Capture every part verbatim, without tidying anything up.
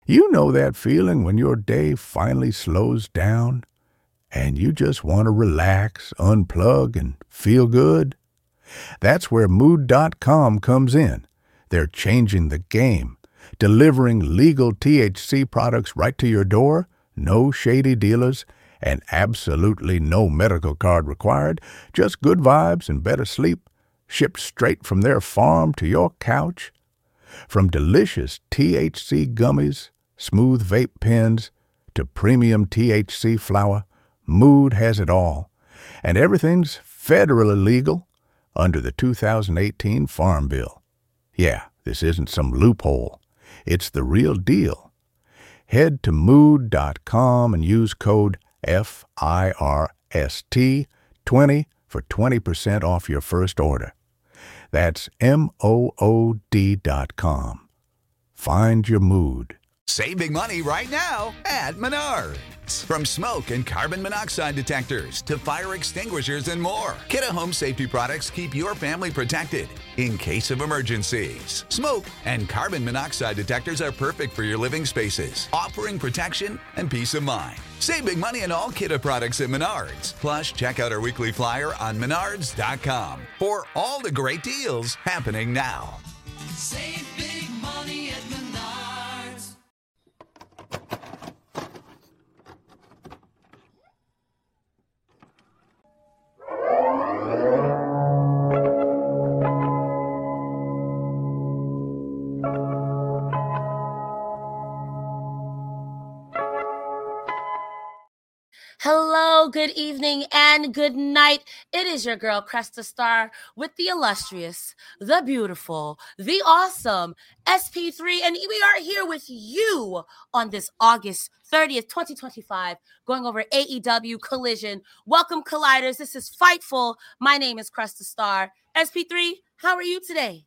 You know that feeling when your day finally slows down and you just want to relax, unplug, and feel good? That's where Mood dot com comes in. They're changing the game, delivering legal T H C products right to your door, no shady dealers, and absolutely no medical card required, just good vibes and better sleep, shipped straight from their farm to your couch. From delicious T H C gummies, smooth vape pens, to premium T H C flower, Mood has it all. And everything's federally legal under the two thousand eighteen Farm Bill. Yeah, this isn't some loophole. It's the real deal. Head to Mood dot com and use code F I R S T twenty for twenty percent off your first order. That's M O O D dot com. Find your mood. Save big money right now at Menards. From smoke and carbon monoxide detectors to fire extinguishers and more, Kidde Home Safety products keep your family protected in case of emergencies. Smoke and carbon monoxide detectors are perfect for your living spaces, offering protection and peace of mind. Save big money on all Kidde products at Menards. Plus, check out our weekly flyer on Menards dot com for all the great deals happening now. Save big money at Menards. Hello, good evening, and good night. It is your girl, Cresta Star, with the illustrious, the beautiful, the awesome S P three, and we are here with you on this August thirtieth, twenty twenty-five, going over A E W Collision. Welcome, Colliders. This is Fightful. My name is Cresta Star. S P three, how are you today?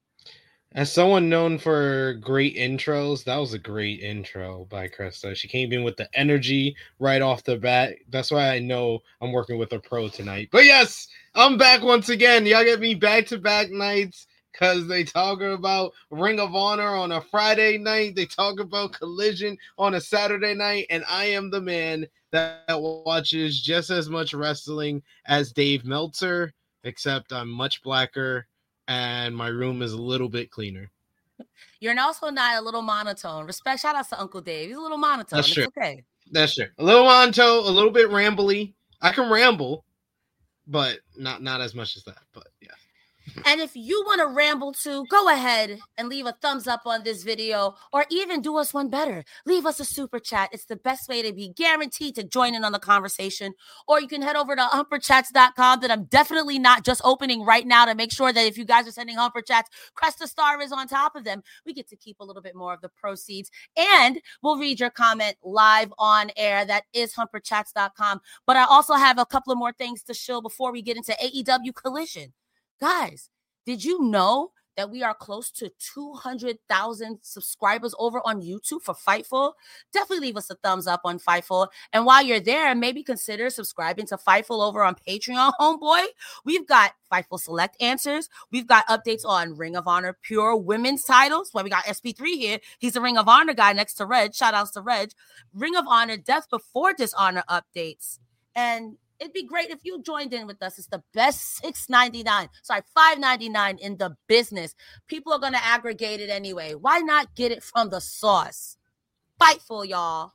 As someone known for great intros, that was a great intro by Cresta. She came in with the energy right off the bat. That's why I know I'm working with a pro tonight. But yes, I'm back once again. Y'all get me back-to-back nights because they talk about Ring of Honor on a Friday night. They talk about Collision on a Saturday night. And I am the man that watches just as much wrestling as Dave Meltzer, except I'm much blacker. And my room is a little bit cleaner. You're also not a little monotone. Respect, shout out to Uncle Dave. He's a little monotone. That's it's true. Okay. That's true. A little monotone, a little bit rambly. I can ramble, but not not as much as that. But yeah. And if you want to ramble too, go ahead and leave a thumbs up on this video, or even do us one better. Leave us a super chat. It's the best way to be guaranteed to join in on the conversation. Or you can head over to humper chats dot com that I'm definitely not just opening right now to make sure that if you guys are sending humper chats, Cresta Star is on top of them. We get to keep a little bit more of the proceeds, and we'll read your comment live on air. That is humper chats dot com. But I also have a couple of more things to show before we get into A E W Collision. Guys, did you know that we are close to two hundred thousand subscribers over on YouTube for Fightful? Definitely leave us a thumbs up on Fightful. And while you're there, maybe consider subscribing to Fightful over on Patreon, homeboy. We've got Fightful Select Answers. We've got updates on Ring of Honor Pure Women's titles. Well, we got S P three here. He's a Ring of Honor guy next to Reg. Shout outs to Reg. Ring of Honor Death Before Dishonor updates. And it'd be great if you joined in with us. It's the best six ninety-nine, sorry, five ninety-nine in the business. People are going to aggregate it anyway. Why not get it from the source? Fightful, y'all.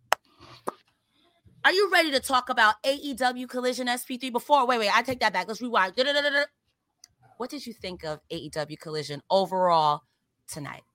Are you ready to talk about A E W Collision S P three? Before, wait, wait, I take that back. Let's rewind. Da-da-da-da-da. What did you think of A E W Collision overall tonight?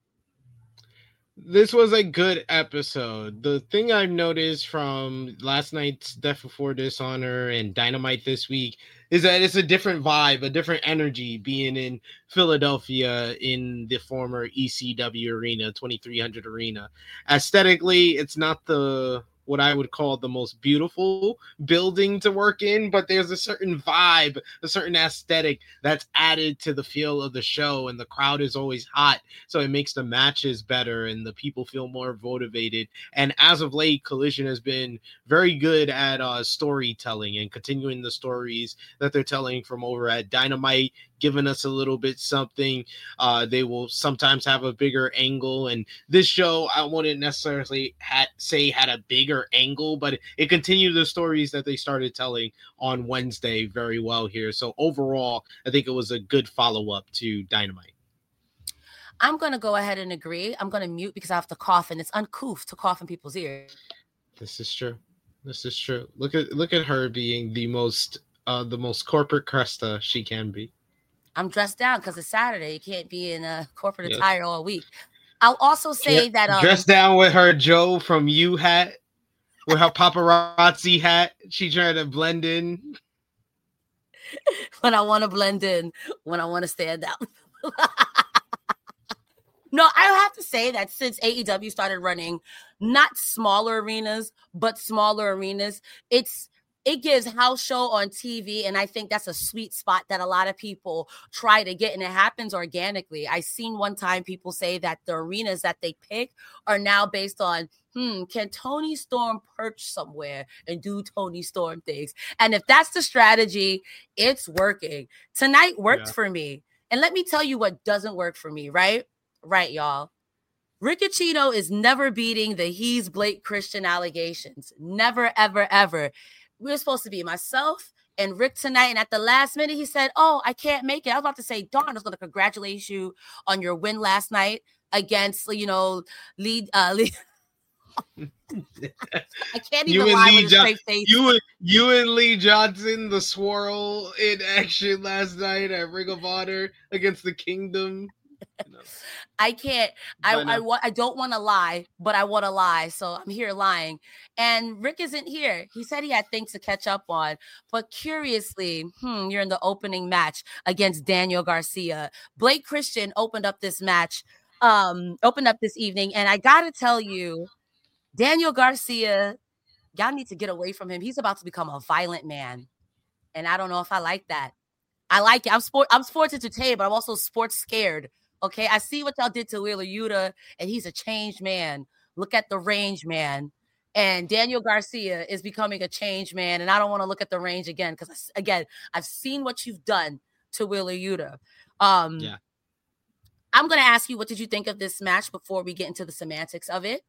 This was a good episode. The thing I've noticed from last night's Death Before Dishonor and Dynamite this week is that it's a different vibe, a different energy being in Philadelphia in the former E C W arena, twenty-three hundred arena. Aesthetically, it's not the what I would call the most beautiful building to work in, but there's a certain vibe, a certain aesthetic that's added to the feel of the show, and the crowd is always hot, so it makes the matches better and the people feel more motivated. And as of late, Collision has been very good at uh, storytelling and continuing the stories that they're telling from over at Dynamite, giving us a little bit something. Uh, they will sometimes have a bigger angle, and this show I wouldn't necessarily ha- say had a bigger angle, but it continued the stories that they started telling on Wednesday very well here. So overall, I think it was a good follow-up to Dynamite. I'm going to go ahead and agree. I'm going to mute because I have to cough, and it's uncouth to cough in people's ears. This is true. This is true. Look at look at her being the most uh, the most corporate Cresta she can be. I'm dressed down because it's Saturday. You can't be in a corporate Yes. attire all week. I'll also say Yeah, that um, dressed down with her Joe from You hat, with her paparazzi hat. She trying to blend in. when I want to blend in, when I want to stand out. No, I have to say that since A E W started running not smaller arenas, but smaller arenas, it's it gives house show on T V, and I think that's a sweet spot that a lot of people try to get, and it happens organically. I seen one time people say that the arenas that they pick are now based on, hmm, can Tony Storm perch somewhere and do Tony Storm things? And if that's the strategy, it's working. Tonight worked Yeah. for me. And let me tell you what doesn't work for me, right? Right, y'all. Riccacino is never beating the he's Blake Christian allegations. Never, ever, ever. We were supposed to be myself and Rick tonight, and at the last minute, he said, oh, I can't make it. I was about to say, darn, I was going to congratulate you on your win last night against, you know, lead. Uh, lead. I can't You even and lie Lee with a Jo- straight face. You and you and Lee Johnson, the swirl in action last night at Ring of Honor against the Kingdom. You know. I can't. I Why I, not? wa- I don't want to lie, but I want to lie, so I'm here lying. And Rick isn't here. He said he had things to catch up on. But curiously, hmm, you're in the opening match against Daniel Garcia. Blake Christian opened up this match, um, opened up this evening, and I gotta tell you, Daniel Garcia, y'all need to get away from him. He's about to become a violent man, and I don't know if I like that. I like it. I'm sport. I'm sports entertained, but I'm also sports scared. Okay, I see what y'all did to Wheeler Yuta, and he's a changed man. Look at the range man, and Daniel Garcia is becoming a changed man, and I don't want to look at the range again because again, I've seen what you've done to Wheeler Yuta. Um, Yeah. I'm gonna ask you, what did you think of this match before we get into the semantics of it?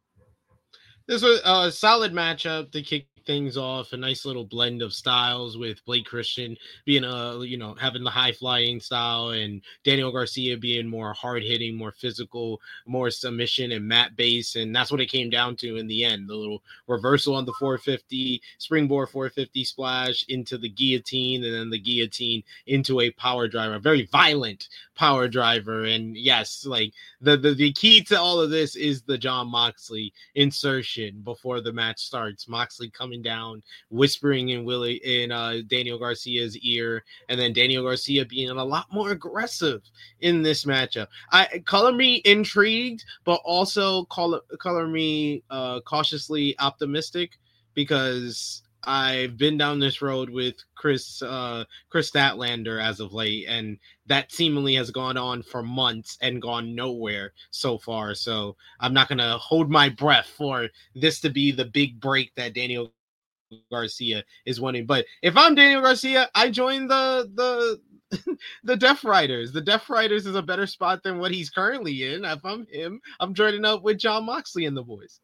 This was a solid matchup to kick things off. A nice little blend of styles with Blake Christian being a, you know, having the high flying style and Daniel Garcia being more hard hitting, more physical, more submission and mat base. And that's what it came down to in the end. The little reversal on the four fifty, springboard four fifty splash into the guillotine, and then the guillotine into a power driver, a very violent power driver. And yes, like the, the, the key to all of this is the Jon Moxley insertion before the match starts. Moxley coming down, whispering in Willie in uh, Daniel Garcia's ear, and then Daniel Garcia being a lot more aggressive in this matchup. I color me intrigued, but also color color me uh, cautiously optimistic, because I've been down this road with Chris uh, Chris Statlander as of late, and that seemingly has gone on for months and gone nowhere so far. So I'm not going to hold my breath for this to be the big break that Daniel Garcia is winning. But if I'm Daniel Garcia, I join the the the Death Riders. The Death Riders is a better spot than what he's currently in. If I'm him, I'm joining up with Jon Moxley and the boys.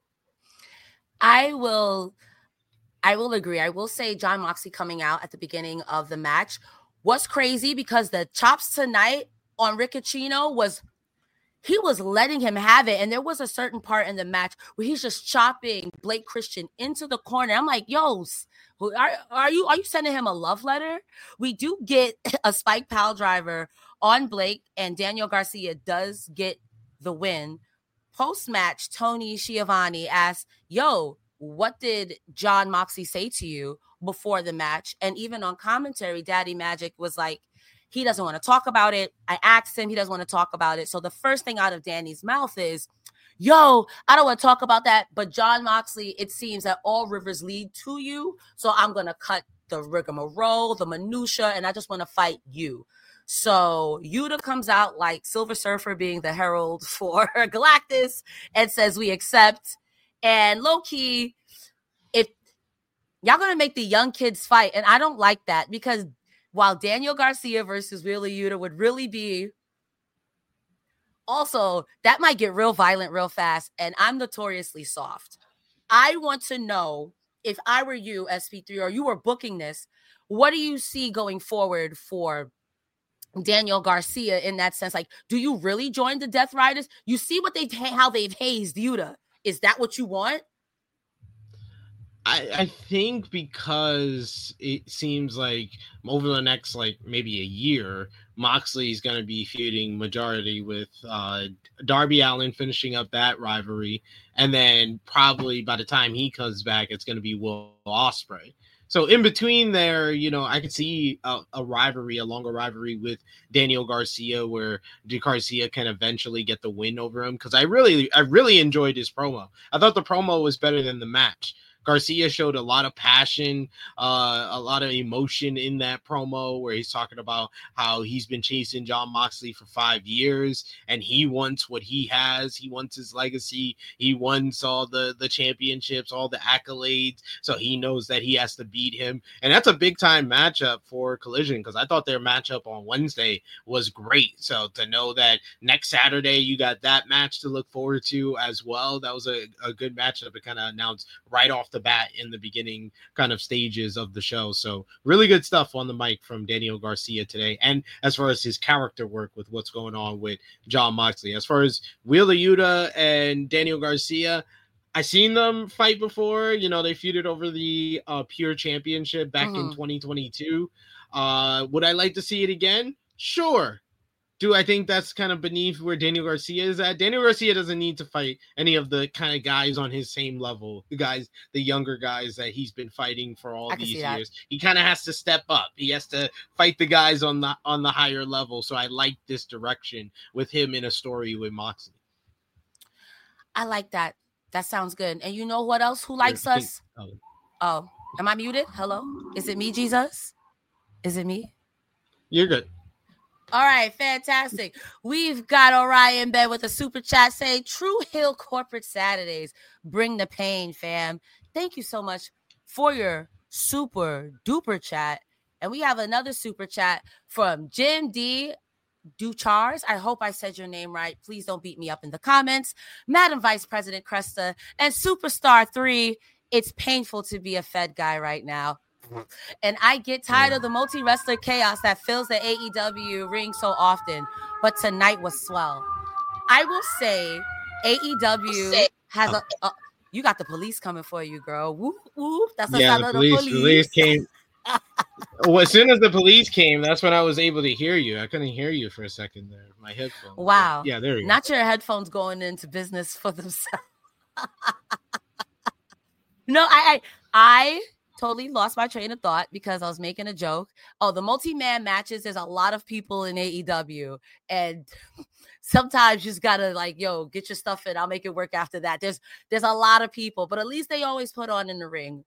I will I will agree. I will say Jon Moxley coming out at the beginning of the match was crazy, because the chops tonight on Riccacino was, he was letting him have it. And there was a certain part in the match where he's just chopping Blake Christian into the corner. I'm like, yo, are, are you are you sending him a love letter? We do get a spike pile driver on Blake, and Daniel Garcia does get the win. Post-match, Tony Schiavone asked, yo, what did Jon Moxley say to you before the match? And even on commentary, Daddy Magic was like, he doesn't want to talk about it. I asked him, he doesn't want to talk about it. So the first thing out of Danny's mouth is, yo, I don't want to talk about that. But Jon Moxley, it seems that all rivers lead to you. So I'm going to cut the rigmarole, the minutia, and I just want to fight you. So Yuta comes out like Silver Surfer being the herald for Galactus and says, we accept. And low key, if y'all gonna make the young kids fight, and I don't like that, because while Daniel Garcia versus Wheeler Yuta would really be. Also, that might get real violent real fast, and I'm notoriously soft. I want to know, if I were you, S P three, or you were booking this, what do you see going forward for Daniel Garcia in that sense? Like, do you really join the Death Riders? You see what they've how they've hazed Yuta. Is that what you want? I, I think because it seems like over the next, like, maybe a year, Moxley is going to be feuding majority with uh, Darby Allin, finishing up that rivalry. And then probably by the time he comes back, it's going to be Will Ospreay. So in between there, you know, I could see a, a rivalry, a longer rivalry with Daniel Garcia, where Garcia can eventually get the win over him. Because I really, I really enjoyed his promo. I thought the promo was better than the match. Garcia showed a lot of passion, uh, a lot of emotion in that promo where he's talking about how he's been chasing Jon Moxley for five years and he wants what he has. He wants his legacy. He wants all the, the championships, all the accolades. So he knows that he has to beat him. And that's a big time matchup for Collision, because I thought their matchup on Wednesday was great. So to know that next Saturday you got that match to look forward to as well, that was a, a good matchup to kind of announce right off the bat in the beginning kind of stages of the show. So really good stuff on the mic from Daniel Garcia today. And as far as his character work with what's going on with Jon Moxley, as far as Wheeler Yuta and Daniel Garcia, I seen them fight before. You know, they feuded over the uh, Pure Championship back uh-huh. in twenty twenty-two. Uh, would I like to see it again? Sure. Do I think that's kind of beneath where Daniel Garcia is at? Daniel Garcia doesn't need to fight any of the kind of guys on his same level, the guys, the younger guys that he's been fighting for all these years. He kind of has to step up. He has to fight the guys on the on the higher level. So I like this direction with him in a story with Moxley. I like that. That sounds good. And you know what else? Who likes think, us? Oh. oh, am I muted? Hello? Is it me, Jesus? Is it me? You're good. All right, fantastic. We've got Orion Bed with a super chat saying, True Hill Corporate Saturdays. Bring the pain, fam. Thank you so much for your super duper chat. And we have another super chat from Jim D. Duchars. I hope I said your name right. Please don't beat me up in the comments. Madam Vice President Cresta and Superstar three. It's painful to be a Fed guy right now. And I get tired of the multi-wrestler chaos that fills the A E W ring so often. But tonight was swell. I will say A E W has a, a you got the police coming for you, girl. Whoop, whoop. That's the yeah, sound the of police, the police. police came. Well, as soon as the police came, that's when I was able to hear you. I couldn't hear you for a second there. My headphones. Wow. But yeah, there you Not go. your headphones going into business for themselves. No, I, I I totally lost my train of thought because I was making a joke. Oh, the multi-man matches, there's a lot of people in A E W. And sometimes you just gotta like, yo, get your stuff in. I'll make it work after that. There's there's a lot of people, but at least they always put on in the ring.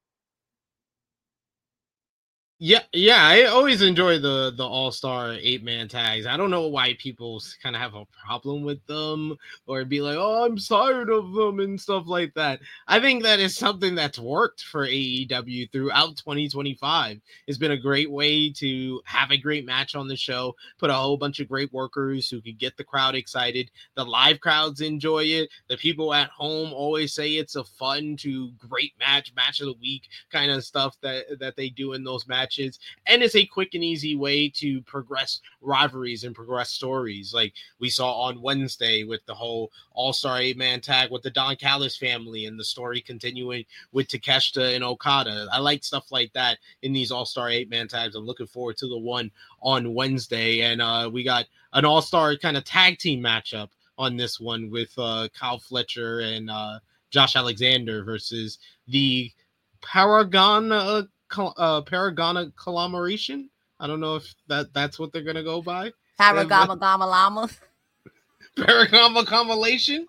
Yeah, yeah, I always enjoy the the all-star eight-man tags. I don't know why people kind of have a problem with them or be like, oh, I'm tired of them and stuff like that. I think that is something that's worked for A E W throughout twenty twenty-five. It's been a great way to have a great match on the show, put a whole bunch of great workers who could get the crowd excited. The live crowds enjoy it. The people at home always say it's a fun to great match, match of the week kind of stuff that, that they do in those matches. And it's a quick and easy way to progress rivalries and progress stories, like we saw on Wednesday with the whole all-star eight-man tag with the Don Callis family and the story continuing with Takeshita and Okada. I like stuff like that in these all-star eight-man tags. I'm looking forward to the one on Wednesday. And uh, we got an all-star kind of tag team matchup on this one with uh, Kyle Fletcher and uh, Josh Alexander versus the Paragon uh, Uh, Paragona Collaboration. I don't know if that that's what they're gonna go by. Paragama Gama Llama. Paragama Combination.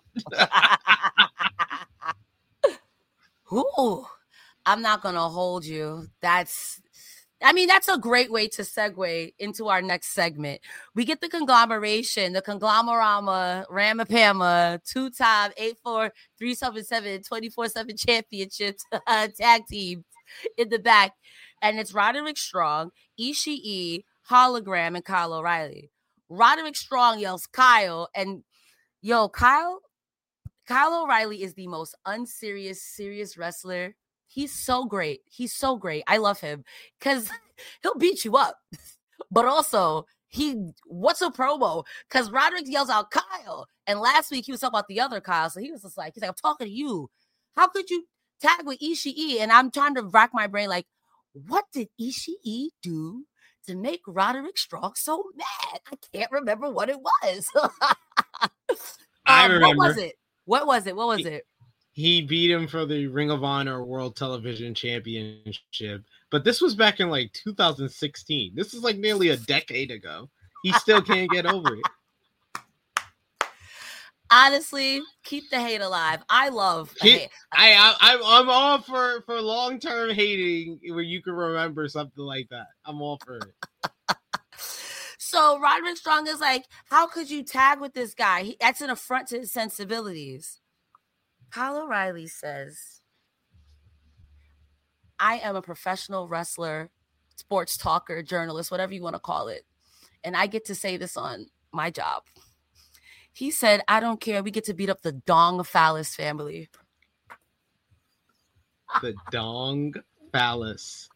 Ooh, I'm not gonna hold you. That's, I mean, that's a great way to segue into our next segment. We get the conglomeration, the conglomerama, Ramapama, two-time eight four, three seven seven, twenty-four seven championships uh, tag teams in the back. And it's Roderick Strong, Ishii, Hologram, and Kyle O'Reilly. Roderick Strong yells Kyle, and yo, Kyle, Kyle O'Reilly is the most unserious, serious wrestler. He's so great. He's so great. I love him because he'll beat you up. But also, he what's a promo? Because Roderick yells out Kyle. And last week he was talking about the other Kyle. So he was just like, he's like, I'm talking to you. How could you tag with Ishii? And I'm trying to rack my brain like, what did Ishii do to make Roderick Strong so mad? I can't remember what it was. I um, remember. What was it? What was it? What was he, it? He beat him for the Ring of Honor World Television Championship. But this was back in like two thousand sixteen. This is like nearly a decade ago. He still can't get over it. Honestly, keep the hate alive. I love Keep, hate. I, I, I'm, I'm all for, for long-term hating where you can remember something like that. I'm all for it. So Roderick Strong is like, how could you tag with this guy? He, that's an affront to his sensibilities. Kyle O'Reilly says, I am a professional wrestler, sports talker, journalist, whatever you want to call it. And I get to say this on my job. He said, I don't care. We get to beat up the Dong Phallus family. The Dong Phallus.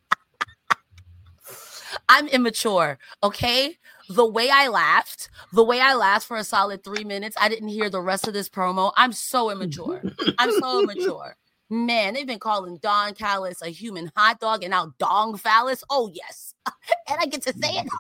I'm immature, okay? The way I laughed, the way I laughed for a solid three minutes, I didn't hear the rest of this promo. I'm so immature. I'm so immature. Man, they've been calling Don Callis a human hot dog and now Dong Phallus. Oh, yes. And I get to say it.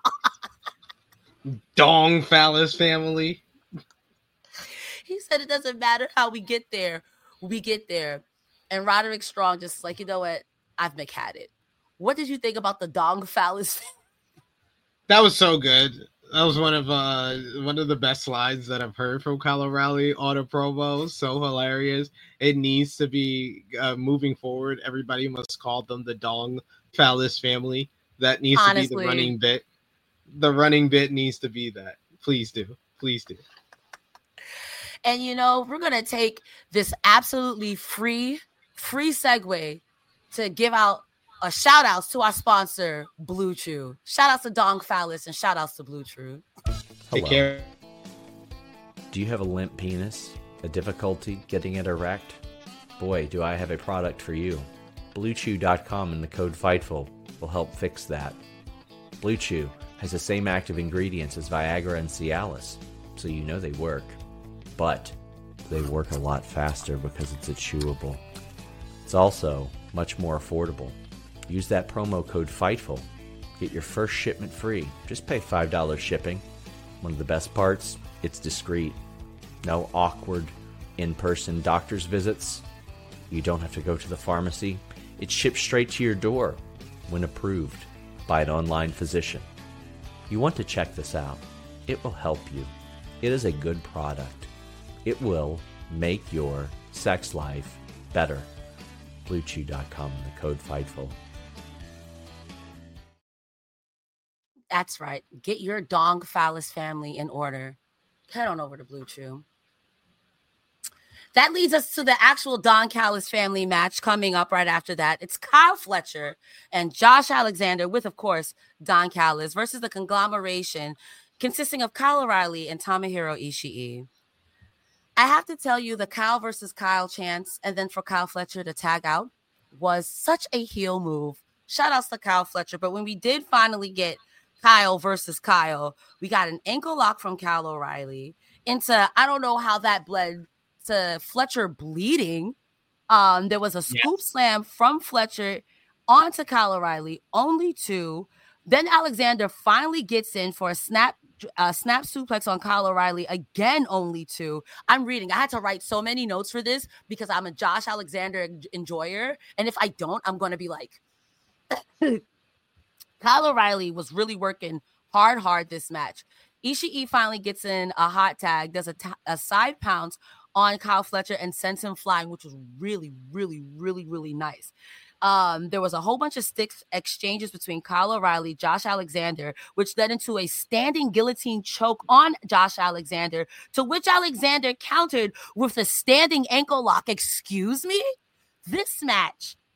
Dong Phallus family. He said it doesn't matter how we get there. We get there. And Roderick Strong just like, you know what? I've McHad it. What did you think about the Dong Phallus? That was so good. That was one of uh one of the best lines that I've heard from Kyle O'Reilly on a promo. So hilarious. It needs to be uh, moving forward. Everybody must call them the Dong Phallus family. That needs Honestly. to be the running bit. The running bit needs to be that. Please do. Please do. And, you know, we're going to take this absolutely free, free segue to give out a shout outs to our sponsor, Blue Chew. Shout outs to Dong Phallus and shout outs to Blue Chew. Take care. Do you have a limp penis? A difficulty getting it erect? Boy, do I have a product for you. Blue Chew dot com and the code FIGHTFUL will help fix that. Blue Chew has the same active ingredients as Viagra and Cialis, so you know they work. But they work a lot faster because it's a chewable. It's also much more affordable. Use that promo code FIGHTFUL. Get your first shipment free. Just pay five dollars shipping. One of the best parts, it's discreet. No awkward in-person doctor's visits. You don't have to go to the pharmacy. It's shipped straight to your door when approved by an online physician. You want to check this out. It will help you. It is a good product. It will make your sex life better. Blue Chew dot com, the code FIGHTFUL. That's right. Get your Dong Phallus family in order. Head on over to Blue Chew. That leads us to the actual Don Callis family match coming up right after that. It's Kyle Fletcher and Josh Alexander with, of course, Don Callis versus the conglomeration consisting of Kyle O'Reilly and Tomohiro Ishii. I have to tell you, the Kyle versus Kyle chance and then for Kyle Fletcher to tag out was such a heel move. Shout outs to Kyle Fletcher. But when we did finally get Kyle versus Kyle, we got an ankle lock from Kyle O'Reilly into, I don't know how that bled to Fletcher bleeding. Um, there was a scoop yes. slam from Fletcher onto Kyle O'Reilly, only two. Then Alexander finally gets in for a snap uh, snap suplex on Kyle O'Reilly, again, only two. I'm reading. I had to write so many notes for this because I'm a Josh Alexander enjoyer. And if I don't, I'm going to be like, Kyle O'Reilly was really working hard, hard this match. Ishii finally gets in a hot tag, does a, t- a side pounce on Kyle Fletcher and sends him flying, which was really, really, really, really nice. Um, there was a whole bunch of sticks exchanges between Kyle O'Reilly, Josh Alexander, which led into a standing guillotine choke on Josh Alexander, to which Alexander countered with a standing ankle lock. Excuse me? This match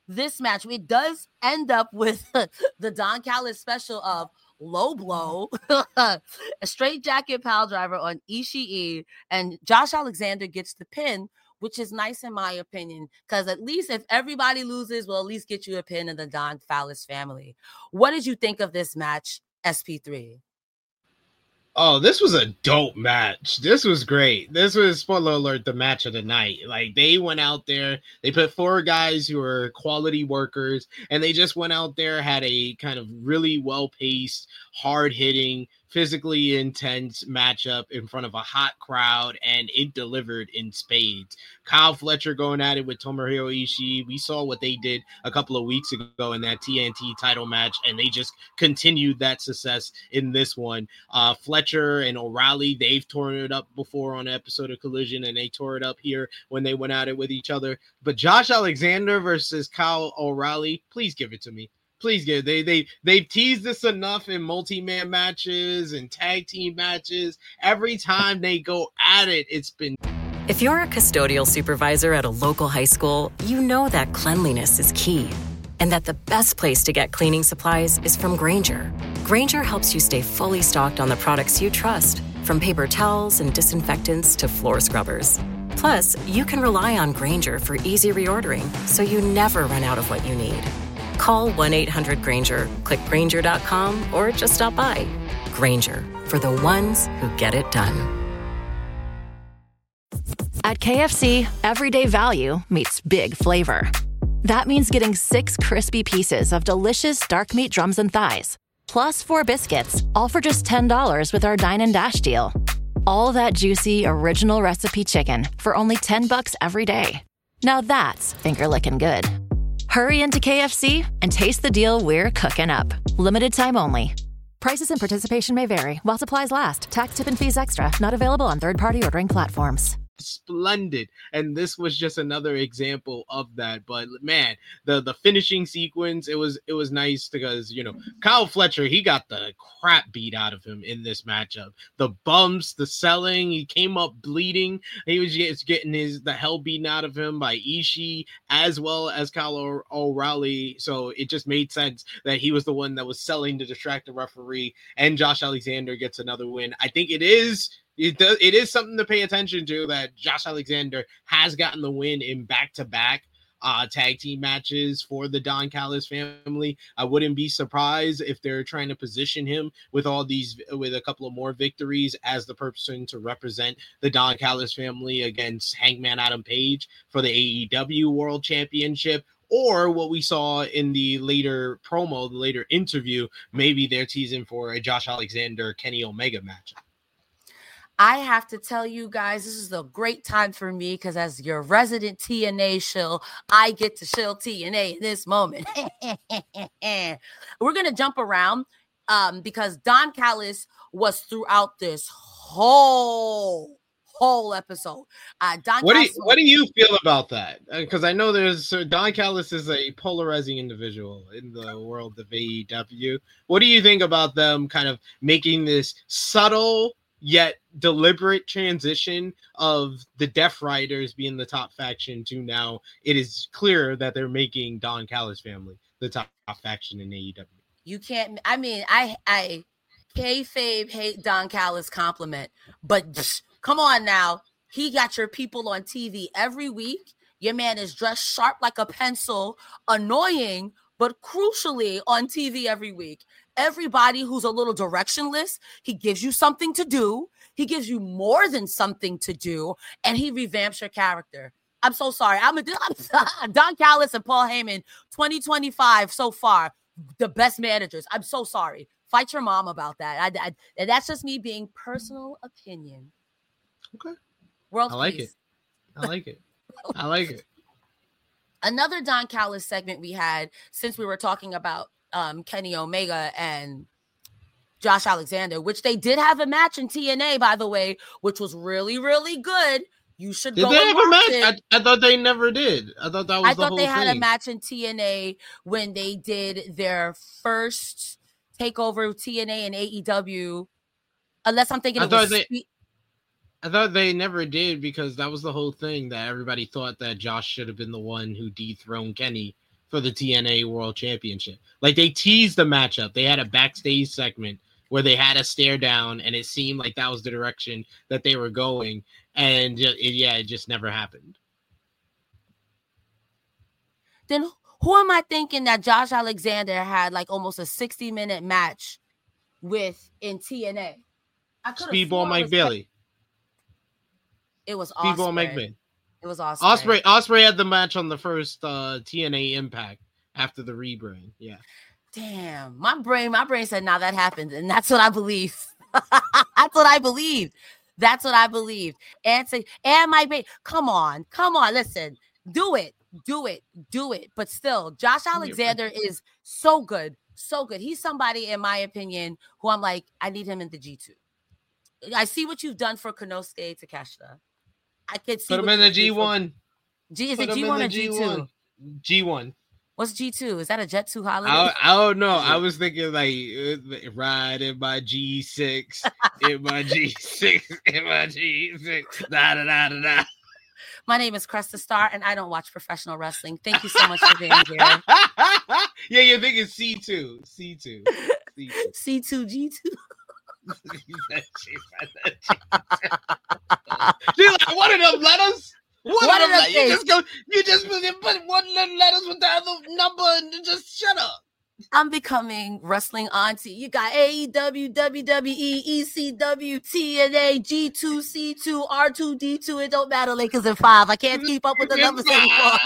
this match, it does end up with the Don Callis special of low blow, a straight jacket pile driver on Ishii, and Josh Alexander gets the pin, which is nice in my opinion, because at least if everybody loses, we'll at least get you a pin in the Don Callis family. What did you think of this match, S P three? Oh, this was a dope match. This was great. This was, spoiler alert, the match of the night. Like, they went out there, they put four guys who are quality workers, and they just went out there, had a kind of really well-paced, hard-hitting, physically intense matchup in front of a hot crowd, and it delivered in spades. Kyle Fletcher going at it with Tomohiro Ishii. We saw what they did a couple of weeks ago in that T N T title match, and they just continued that success in this one. Uh, Fletcher and O'Reilly, they've torn it up before on an episode of Collision, and they tore it up here when they went at it with each other. But Josh Alexander versus Kyle O'Reilly, please give it to me. Please give they they they've teased this enough in multi-man matches and tag team matches. Every time they go at it, it's been. If you're a custodial supervisor at a local high school, you know that cleanliness is key, and that the best place to get cleaning supplies is from Grainger. Grainger helps you stay fully stocked on the products you trust, from paper towels and disinfectants to floor scrubbers. Plus, you can rely on Grainger for easy reordering, so you never run out of what you need. Call one eight hundred Grainger, click Grainger dot com, or just stop by. Grainger, for the ones who get it done. At K F C, everyday value meets big flavor. That means getting six crispy pieces of delicious dark meat drums and thighs, plus four biscuits, all for just ten dollars with our Dine and Dash deal. All that juicy, original recipe chicken for only ten bucks every day. Now that's finger-licking good. Hurry into K F C and taste the deal we're cooking up. Limited time only. Prices and participation may vary while supplies last. Tax, tip, and fees extra. Not available on third-party ordering platforms. Splendid, and this was just another example of that. But man, the the finishing sequence, it was it was nice because, you know, Kyle Fletcher, he got the crap beat out of him in this matchup. The bumps, the selling, he came up bleeding. He was just getting his the hell beaten out of him by Ishii as well as Kyle o- O'Reilly. So it just made sense that he was the one that was selling to distract the referee, and Josh Alexander gets another win. I think it is It does. It is something to pay attention to that Josh Alexander has gotten the win in back-to-back uh, tag team matches for the Don Callis family. I wouldn't be surprised if they're trying to position him with all these, with a couple of more victories as the person to represent the Don Callis family against Hangman Adam Page for the A E W World Championship. Or what we saw in the later promo, the later interview, maybe they're teasing for a Josh Alexander Kenny Omega matchup. I have to tell you guys, this is a great time for me because as your resident T N A shill, I get to shill T N A in this moment. We're going to jump around um, because Don Callis was throughout this whole, whole episode. Uh, Don what, do you, Callis- what do you feel about that? Because I know there's uh, Don Callis is a polarizing individual in the world of A E W. What do you think about them kind of making this subtle yet deliberate transition of the Death Riders being the top faction to now it is clear that they're making Don Callis family the top faction in A E W? You can't, I mean, I, I, kayfabe hate Don Callis compliment, but psh, come on now. He got your people on T V every week. Your man is dressed sharp like a pencil, annoying, but crucially on T V every week. Everybody who's a little directionless, he gives you something to do. He gives you more than something to do, and he revamps your character. I'm so sorry. I'm a I'm, Don Callis and Paul Heyman, twenty twenty-five so far, the best managers. I'm so sorry. Fight your mom about that. I, I, and that's just me being personal opinion. Okay. World I like peace. it. I like it. I like it. Another Don Callis segment we had since we were talking about um, Kenny Omega and Josh Alexander, which they did have a match in T N A, by the way, which was really, really good. You should Did go they and have a watch match? it. I, I thought they never did. I thought that was I the thought whole they had thing. a match in T N A when they did their first takeover T N A and A E W. Unless I'm thinking I it was thought they- Sweet- I thought they never did because that was the whole thing that everybody thought that Josh should have been the one who dethroned Kenny for the T N A World Championship. Like, they teased the matchup. They had a backstage segment where they had a stare down, and it seemed like that was the direction that they were going. And it, yeah, it just never happened. Then who am I thinking that Josh Alexander had like almost a sixty minute match with in T N A? I Speedball Mike Bailey. It was Speedball Ospreay. Mike Bailey. It was Ospreay. Ospreay. Ospreay had the match on the first uh, T N A Impact after the rebrand. Yeah. Damn, my brain, my brain said, "Now that happened," and that's what I believe. That's what I believed. That's what I believed. And say, and my baby, come on, come on, listen, do it, do it, do it. But still, Josh Alexander is so good, so good. He's somebody, in my opinion, who I'm like, I need him in the G two. I see what you've done for Konosuke Takeshita. I could see. Put him in the G one. G is it G one or G two? G one. What's G two? Is that a Jet two holiday? I, I don't know. I was thinking like uh, ride in my G six, in my G six, in my G six. Da da da da da. My name is Cresta Star, and I don't watch professional wrestling. Thank you so much for being here. Yeah, you're thinking C two, C two, C two, C two G two. She's like, what are them letters? What, What are them are letters? them You just go, you just put one little letters with the other number and just shut up. I'm becoming wrestling auntie. You got A E W, W W E, E C W, T N A, G two, C two, R two, D two. It don't matter, Lakers and five. I can't keep up with the numbers anymore.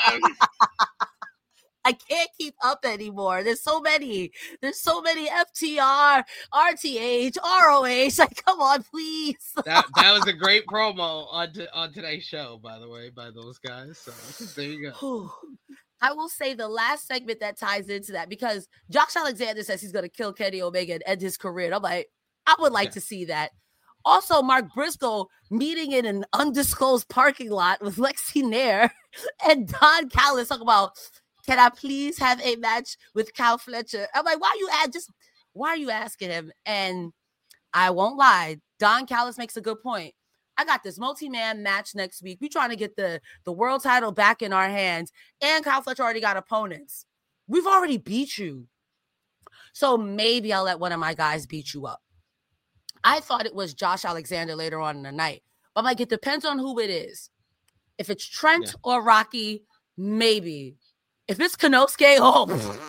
I can't keep up anymore. There's so many. There's so many F T R, R T H, R O H. Like, come on, please. That that was a great promo on to, on today's show, by the way, by those guys. So there you go. I will say the last segment that ties into that, because Josh Alexander says he's going to kill Kenny Omega and end his career. And I'm like, I would like yeah. to see that. Also, Mark Briscoe meeting in an undisclosed parking lot with Lexi Nair and Don Callis talking about, can I please have a match with Kyle Fletcher? I'm like, why are you at just why are you asking him? And I won't lie, Don Callis makes a good point. I got this multi-man match next week. We're trying to get the, the world title back in our hands. And Kyle Fletcher already got opponents. We've already beat you. So maybe I'll let one of my guys beat you up. I thought it was Josh Alexander later on in the night. But I'm like, it depends on who it is. If it's Trent yeah. or Rocky, maybe. If it's Konosuke, oh,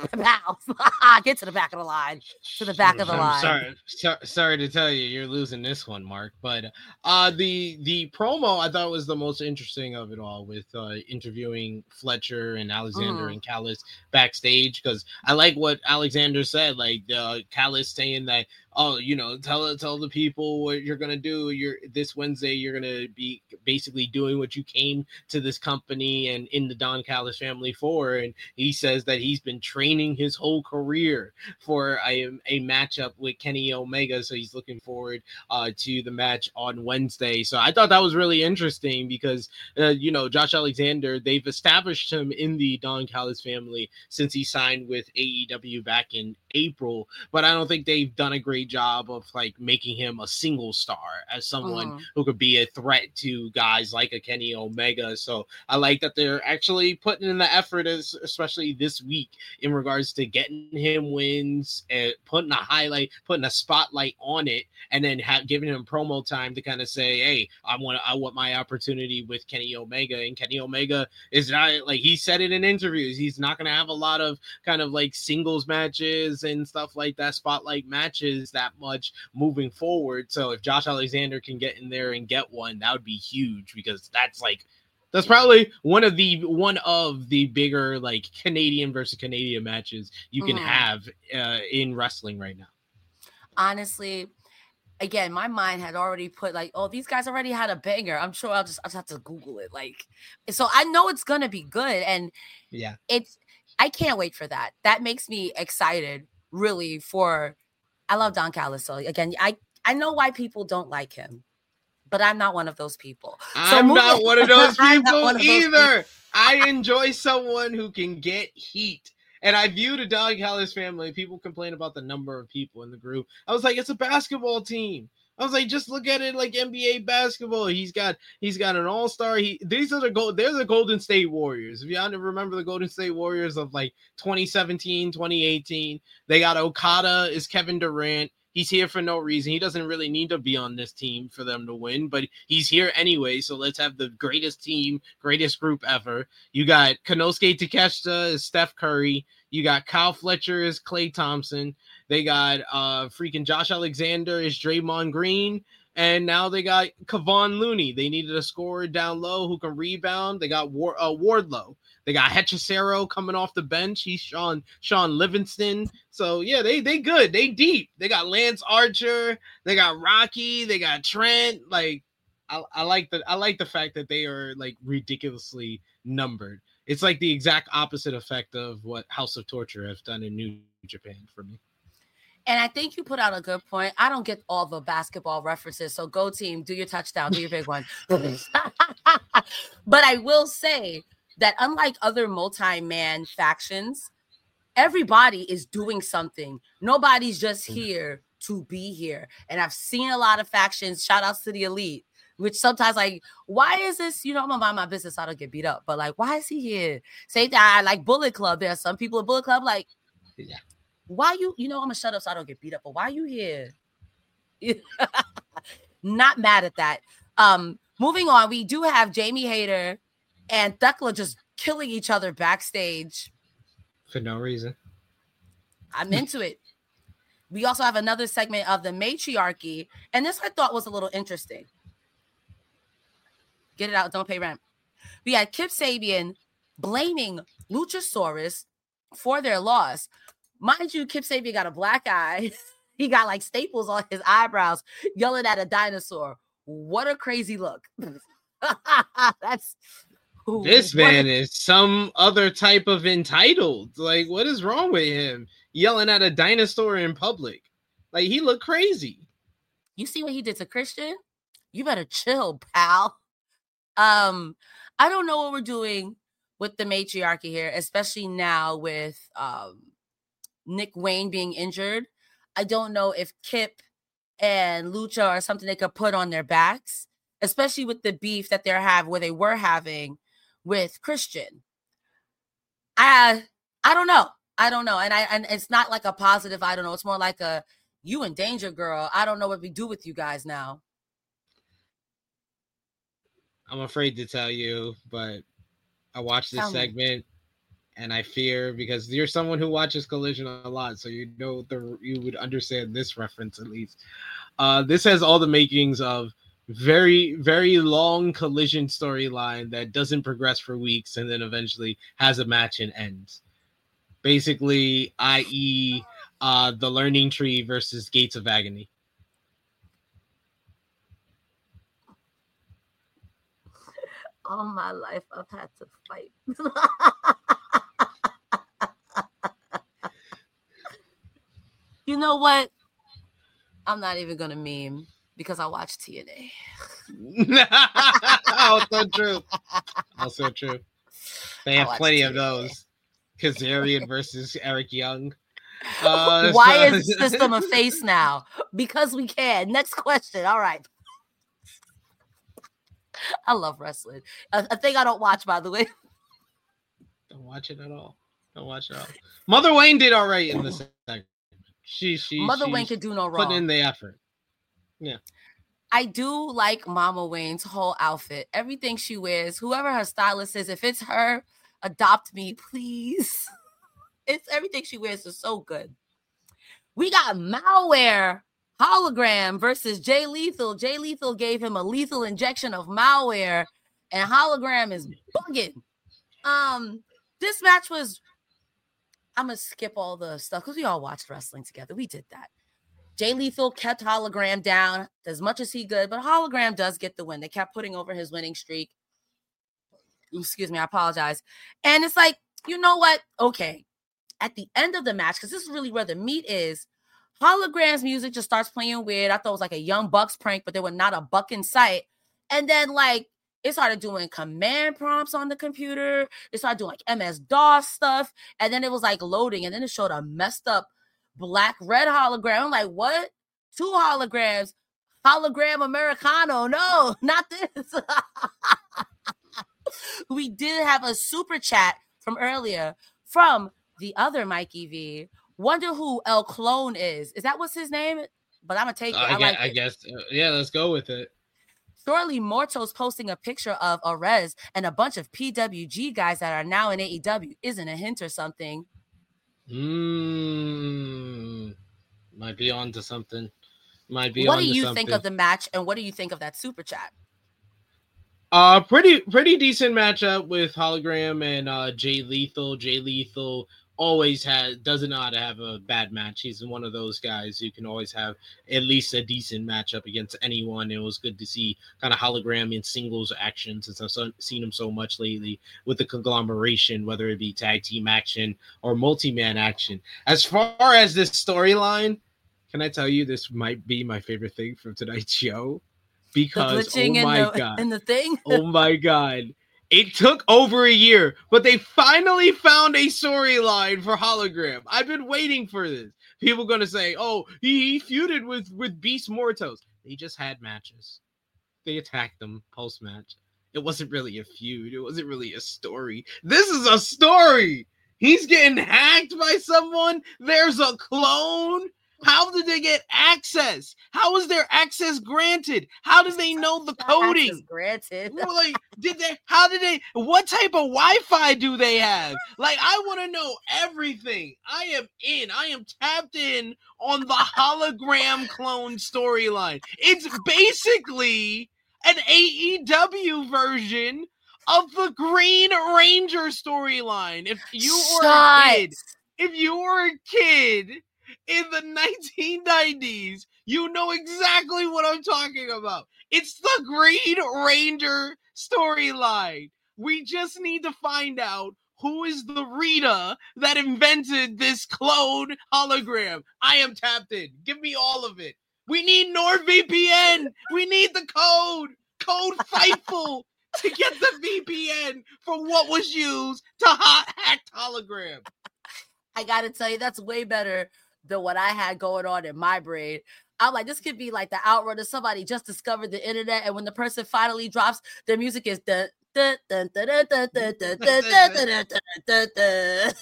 get to the back of the line. To the back of the I'm line. Sorry, so, sorry to tell you, you're losing this one, Mark. But uh, the the promo I thought was the most interesting of it all, with uh, interviewing Fletcher and Alexander mm. and Callis backstage, because I like what Alexander said. Like uh, Callis saying that, oh, you know, tell tell the people what you're gonna do. You're this Wednesday. You're gonna be basically doing what you came to this company and in the Don Callis family for. And he says that he's been training his whole career for a, a matchup with Kenny Omega. So he's looking forward uh, to the match on Wednesday. So I thought that was really interesting because, uh, you know, Josh Alexander, they've established him in the Don Callis family since he signed with A E W back in April. But I don't think they've done a great job of like making him a single star as someone uh-huh. who could be a threat to guys like a Kenny Omega. So I like that they're actually putting in the effort, as especially this week, in regards to getting him wins and putting a highlight, putting a spotlight on it, and then have giving him promo time to kind of say, hey, I want I want my opportunity with Kenny Omega. And Kenny Omega is not, like he said it in interviews, he's not going to have a lot of kind of like singles matches and stuff like that, spotlight matches that much moving forward. So if Josh Alexander can get in there and get one, that would be huge, because that's like that's probably one of the one of the bigger like Canadian versus Canadian matches you can mm. have uh, in wrestling right now. Honestly, again, my mind had already put like, oh, these guys already had a banger. I'm sure I'll just I'll just have to Google it. Like, so I know it's gonna be good, and yeah, it's I can't wait for that. That makes me excited, really. For I love Don Callis. So again, I I know why people don't like him, but I'm not one of those people. So I'm moving, not one of those people of either. Those people. I enjoy someone who can get heat. And I view the Don Callis family. People complain about the number of people in the group. I was like, it's a basketball team. I was like, just look at it like N B A basketball. He's got he's got an all-star. He these are the gold. They're the Golden State Warriors. If y'all remember the Golden State Warriors of like twenty seventeen, twenty eighteen, they got Okada is Kevin Durant. He's here for no reason. He doesn't really need to be on this team for them to win, but he's here anyway. So let's have the greatest team, greatest group ever. You got Konosuke Takeshita as Steph Curry. You got Kyle Fletcher as Klay Thompson. They got uh freaking Josh Alexander as Draymond Green. And now they got Kevon Looney. They needed a scorer down low who can rebound. They got War, uh, Wardlow. They got Hechicero coming off the bench. He's Sean Sean Livingston. So yeah, they they good. They deep. They got Lance Archer. They got Rocky. They got Trent. Like I, I like the I like the fact that they are like ridiculously numbered. It's like the exact opposite effect of what House of Torture has done in New Japan for me. And I think you put out a good point. I don't get all the basketball references. So go team, do your touchdown, do your big one. But I will say that unlike other multi-man factions, everybody is doing something. Nobody's just here to be here. And I've seen a lot of factions, shout outs to the Elite, which sometimes like, why is this, you know, I'm gonna mind my business so I don't get beat up. But like, why is he here? Same thing, I like Bullet Club. There are some people at Bullet Club like, yeah. Why you, you know, I'm gonna shut up so I don't get beat up, but why are you here? Not mad at that. Um, moving on, we do have Jamie Hayter and Thekla just killing each other backstage. For no reason. I'm into it. We also have another segment of the matriarchy, and this I thought was a little interesting. Get it out, don't pay rent. We had Kip Sabian blaming Luchasaurus for their loss. Mind you, Kip Sabian got a black eye. He got like staples on his eyebrows, yelling at a dinosaur. What a crazy look. That's this man a- is some other type of entitled. Like, what is wrong with him? Yelling at a dinosaur in public. Like, he looked crazy. You see what he did to Christian? You better chill, pal. Um, I don't know what we're doing with the matriarchy here, especially now with um Nick Wayne being injured. I don't know if Kip and Lucha are something they could put on their backs, especially with the beef that they're having, where they were having with Christian. I I don't know. I don't know. And I and it's not like a positive, I don't know. It's more like a you in danger, girl. I don't know what we do with you guys now. I'm afraid to tell you, but I watched this Tell segment. Me. And I fear, because you're someone who watches Collision a lot, so you know the you would understand this reference at least. Uh, this has all the makings of very, very long Collision storyline that doesn't progress for weeks and then eventually has a match and ends. Basically, that is, uh, the Learning Tree versus Gates of Agony. All my life, I've had to fight. You know what? I'm not even gonna meme because I watch T N A. Oh, so true. Also true. They have plenty T N A. Of those. Kazarian versus Eric Young. Uh, Why so... is System a face now? Because we can. Next question. All right. I love wrestling. A, a thing I don't watch, by the way. Don't watch it at all. Don't watch it at all. Mother Wayne did all right in this segment. She, she, Mother Wayne could do no wrong. Putting in the effort. Yeah. I do like Mama Wayne's whole outfit. Everything she wears, whoever her stylist is, if it's her, adopt me, please. It's everything she wears is so good. We got Malware Hologram versus Jay Lethal. Jay Lethal gave him a lethal injection of malware, and Hologram is bugging. Um, this match was. I'm gonna skip all the stuff because we all watched wrestling together. We did that. Jay Lethal kept Hologram down as much as he could, but Hologram does get the win. They kept putting over his winning streak. Excuse me, I apologize. And it's like, you know what? Okay. At the end of the match, because this is really where the meat is, Hologram's music just starts playing weird. I thought it was like a Young Bucks prank, but there was not a buck in sight. And then, like, it started doing command prompts on the computer. It started doing, like, M S DOS stuff. And then it was, like, loading. And then it showed a messed up black-red hologram. I'm like, what? Two holograms. hologram Americano. No, not this. We did have a super chat from earlier from the other Mikey V. Wonder who El Clone is. Is that what's his name? But I'm gonna take it. I, I, guess, like I it. guess. Uh, yeah, let's go with it. Surely Morto's posting a picture of Arez and a bunch of P W G guys that are now in A E W isn't a hint or something. Hmm. Might be on to something. Might be What on do to you something. think of the match, and what do you think of that super chat? Uh, pretty pretty decent matchup with Hologram and uh, Jay Lethal. Jay Lethal always has doesn't know how to have a bad match. He's one of those guys who can always have at least a decent matchup against anyone. It was good to see kind of Hologram in singles action since I've so, seen him so much lately with the conglomeration, whether it be tag team action or multi-man action. As far as this storyline, can I tell you this might be my favorite thing from tonight's show? Because, The glitching oh my in the, God. in the thing? Oh my God. It took over a year, but they finally found a storyline for Hologram. I've been waiting for this. People going to say, oh, he, he feuded with, with Beast Mortos. They just had matches. They attacked them post-match. It wasn't really a feud. It wasn't really a story. This is a story. He's getting hacked by someone. There's a clone. How did they get access? How was their access granted? How did they know the coding? Access granted. Well, like, did they? How did they? What type of Wi-Fi do they have? Like, I want to know everything. I am in. I am tapped in on the hologram clone storyline. It's basically an A E W version of the Green Ranger storyline. If you were Shut. a kid, if you were a kid in the nineteen nineties, you know exactly what I'm talking about. It's the Green Ranger storyline. We just need to find out who is the Rita that invented this clone hologram. I am tapped in. Give me all of it. We need NordVPN. We need the code. Code Fightful to get the V P N for what was used to hot hacked hologram. I gotta tell you, that's way better than what I had going on in my brain. I'm like, this could be like the outrunner. Somebody just discovered the internet, and when the person finally drops, their music is dun, dun, dun, dun, dun, dun, dun, dun, dun, dun, dun, dun, dun.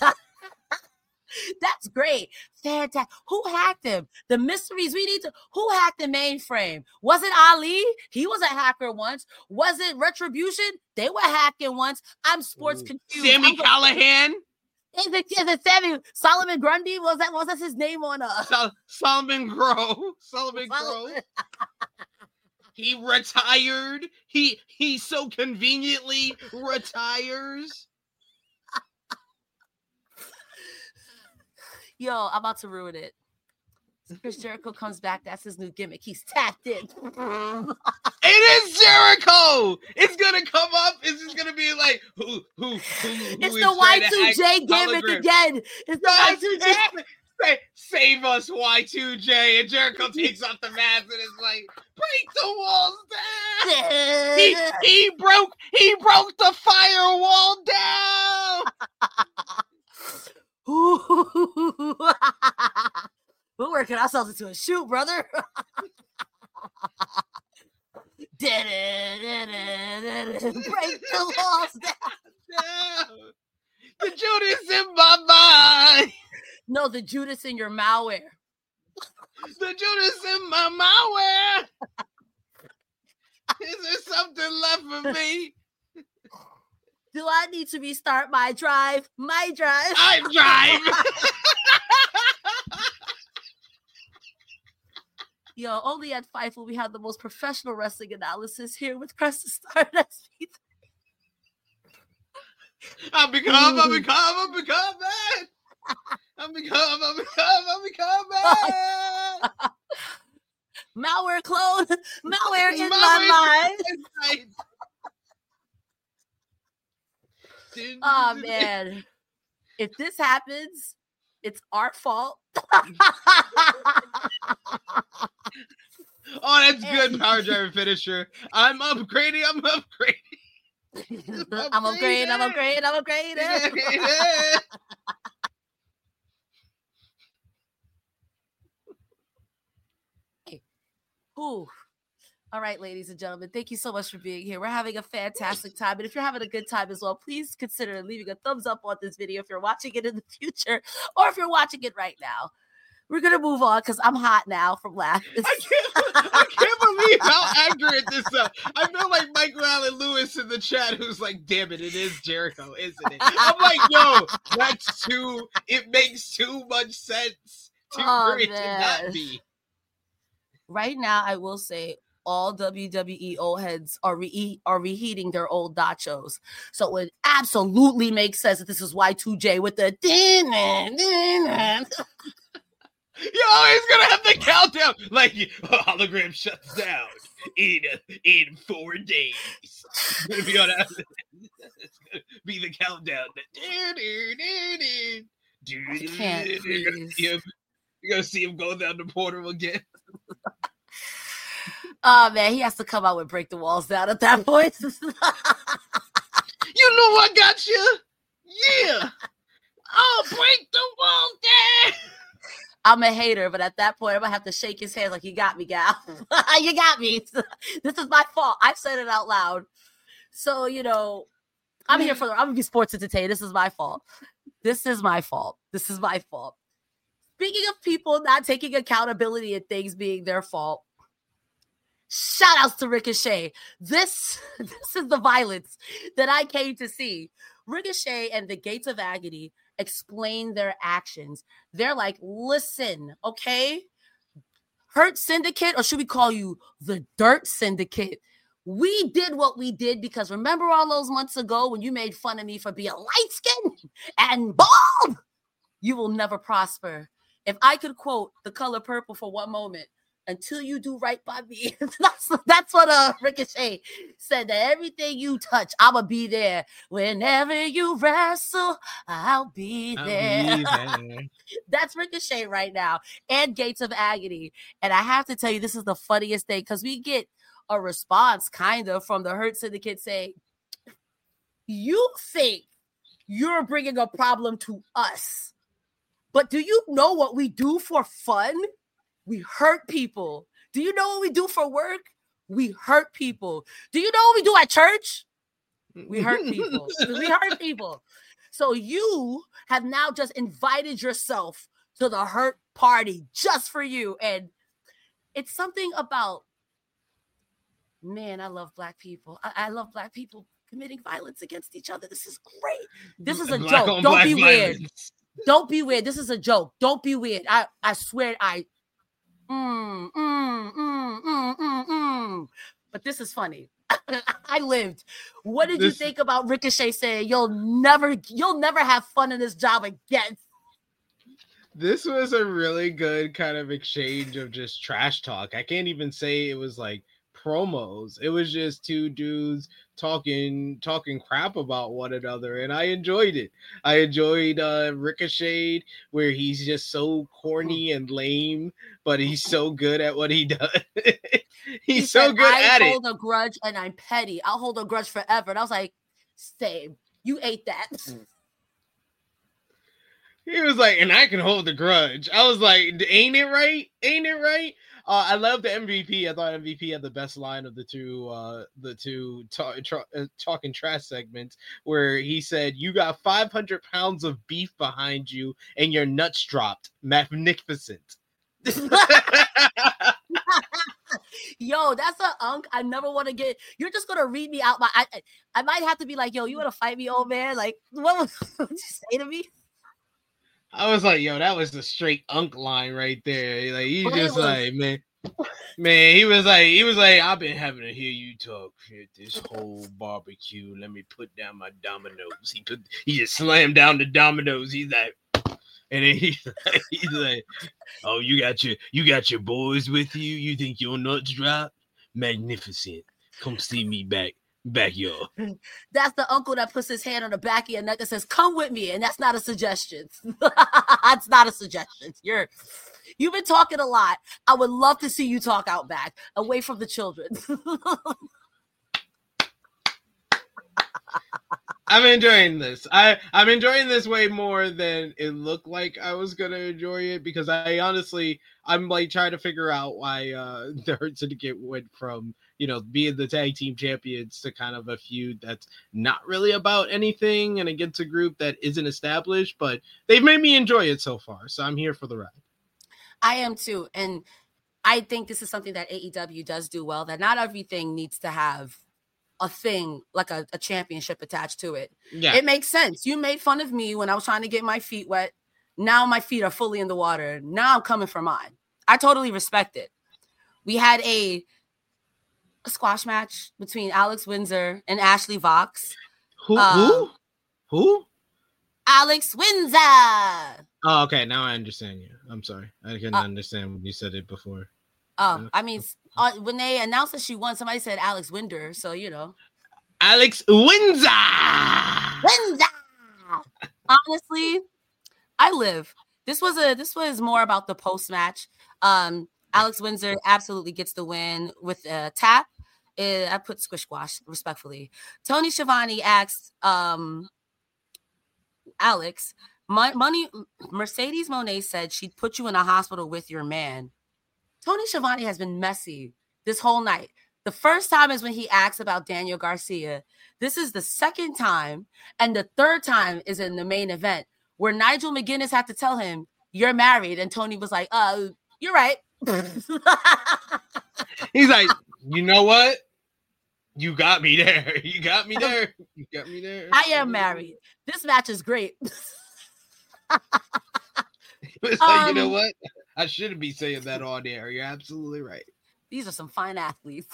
That's great. Fantastic. Who hacked him? The mysteries we need to. Who hacked the mainframe? Was it Ali? He was a hacker once. Was it Retribution? They were hacking once. I'm sports confused. Sammy I'm go- Callahan? Is it, is it Sammy Solomon Grundy? Was that was that his name on uh Sol- Solomon Grow. Solomon Grow. He retired. He he so conveniently retires. Yo, I'm about to ruin it. Chris Jericho comes back. That's his new gimmick. He's tapped in. It is Jericho. It's gonna come up. It's just gonna be like who who who. who It's is the trying Y to two hack J gimmick hologram. again. It's the Yes, Y two J. it's- say, save us, Y two J, and Jericho takes off the mask and is like, break the walls down. He, he broke he broke the firewall down. We're working ourselves into a shoot, brother. Break the walls down. Down. The Judas in my mind. No, the Judas in your malware. The Judas in my malware. Is there something left for me? Do I need to restart my drive? My drive. I drive. Yo, only at Fightful we have the most professional wrestling analysis here with Preston Stardust. I become, I become, I become man. I become, I become, I become man. Malware clone. Malware in Malware my mind. Oh man. If this happens, it's our fault. Oh, that's good power driver finisher. I'm upgrading, I'm upgrading. I'm upgrading, I'm upgrading, I'm upgrading. Ooh, All right, ladies and gentlemen, thank you so much for being here. We're having a fantastic time. And if you're having a good time as well, please consider leaving a thumbs up on this video if you're watching it in the future or if you're watching it right now. We're going to move on because I'm hot now from laughing. I can't, I can't believe how accurate this is. I feel like Michael Allen Lewis in the chat who's like, damn it, it is Jericho, isn't it? I'm like, yo, that's too, it makes too much sense to, Oh, for it to man. not be. Right now, I will say all W W E old heads are re- are reheating their old nachos. So it absolutely makes sense that this is Y two J with the din and din and. You're always gonna have the countdown. Like hologram shuts down in in four days. It's gonna be on. It's gonna be the countdown. I can't, You're gonna see him. You're gonna see him go down the portal again. Oh man, he has to come out with break the walls down at that point. You know I got you. Yeah. Oh, break the walls down. I'm a hater, but at that point, I'm gonna have to shake his hand like, you got me, gal. You got me. This is my fault. I said it out loud. So, you know, I'm here for the, I'm gonna be sports entertained. This is my fault. This is my fault. This is my fault. Speaking of people not taking accountability and things being their fault, shout outs to Ricochet. This, this is the violence that I came to see. Ricochet and the Gates of Agony explain their actions. They're like, listen, okay, Hurt Syndicate, or should we call you the Dirt Syndicate? We did what we did because remember all those months ago when you made fun of me for being light-skinned and bald? You will never prosper. If I could quote The Color Purple for one moment, until you do right by me. that's, that's what uh, Ricochet said, that everything you touch, I'ma be there. Whenever you wrestle, I'll be there. I'll be there. That's Ricochet right now, and Gates of Agony. And I have to tell you, this is the funniest thing, because we get a response kind of from the Hurt Syndicate saying, you think you're bringing a problem to us, but do you know what we do for fun? We hurt people. Do you know what we do for work? We hurt people. Do you know what we do at church? We hurt people. We hurt people. So you have now just invited yourself to the hurt party just for you. And it's something about, man, I love black people. I, I love black people committing violence against each other. This is great. This is a Black joke. on Don't black be weird. violence. Don't be weird. This is a joke. Don't be weird. I, I swear I Mm, mm, mm, mm, mm, mm. But this is funny. I lived. What did This- you think about Ricochet saying you'll never, you'll never have fun in this job again? This was a really good kind of exchange of just trash talk. I can't even say it was like promos. It was just two dudes talking talking crap about one another, and I enjoyed it. I enjoyed uh Ricochet, where he's just so corny and lame, but he's so good at what he does. He's He so said, good I at it. hold a grudge and I'm petty. I'll hold a grudge forever. And I was like, same. You ate that. He was like, and I can hold the grudge. I was like, ain't it right? Ain't it right? Uh, I love the M V P. I thought M V P had the best line of the two, uh, the two talk, tra- uh, talking trash segments, where he said, "You got five hundred pounds of beef behind you, and your nuts dropped. Magnificent." Yo, that's a unk. I never want to get. You're just gonna read me out my. I, I, I might have to be like, yo, you want to fight me, old man? Like, what would what would you say to me? I was like, yo, that was the straight unk line right there. Like, he But it just was- like, man, man, he was like, he was like, I've been having to hear you talk shit this whole barbecue. Let me put down my dominoes. He put, he just slammed down the dominoes. He's like, and then he's like, he's like, oh, you got your, you got your boys with you. You think your nuts drop? Magnificent. Come see me back, backyard. That's the uncle that puts his hand on the back of your neck and says, "Come with me," and that's not a suggestion. That's not a suggestion. You're, you've been talking a lot. I would love to see you talk out back, away from the children. I'm enjoying this. I, I'm enjoying this way more than it looked like I was gonna enjoy it because I honestly I'm like trying to figure out why uh the Hurt Syndicate went from, you know, being the tag team champions to kind of a feud that's not really about anything and against a group that isn't established, but they've made me enjoy it so far. So I'm here for the ride. I am too. And I think this is something that A E W does do well, that not everything needs to have a thing like a, a championship attached to it. Yeah. It makes sense. You made fun of me when I was trying to get my feet wet. Now my feet are fully in the water. Now I'm coming for mine. I totally respect it. We had a, a squash match between Alex Windsor and Ashley Vox. Who? Um, who? Who? Alex Windsor. Oh, okay. Now I understand you. I'm sorry. I couldn't Uh, understand when you said it before. Oh, I mean, uh, when they announced that she won, somebody said Alex Winder. So, you know. Alex Windsor. Windsor. Honestly, I live. This was a this was more about the post match. Um, Alex Windsor absolutely gets the win with a tap. Uh, I put squish squash respectfully. Tony Schiavone asked um, Alex, "My money." Mercedes Moné said she'd put you in a hospital with your man. Tony Schiavone has been messy this whole night. The first time is when he asks about Daniel Garcia. This is the second time, and the third time is in the main event where Nigel McGuinness had to tell him, "You're married," and Tony was like, "Uh, you're right." He's like, you know what? You got me there. You got me there. You got me there. I am married. This match is great. It's like, you know Um, what? I shouldn't be saying that on air. You're absolutely right. These are some fine athletes.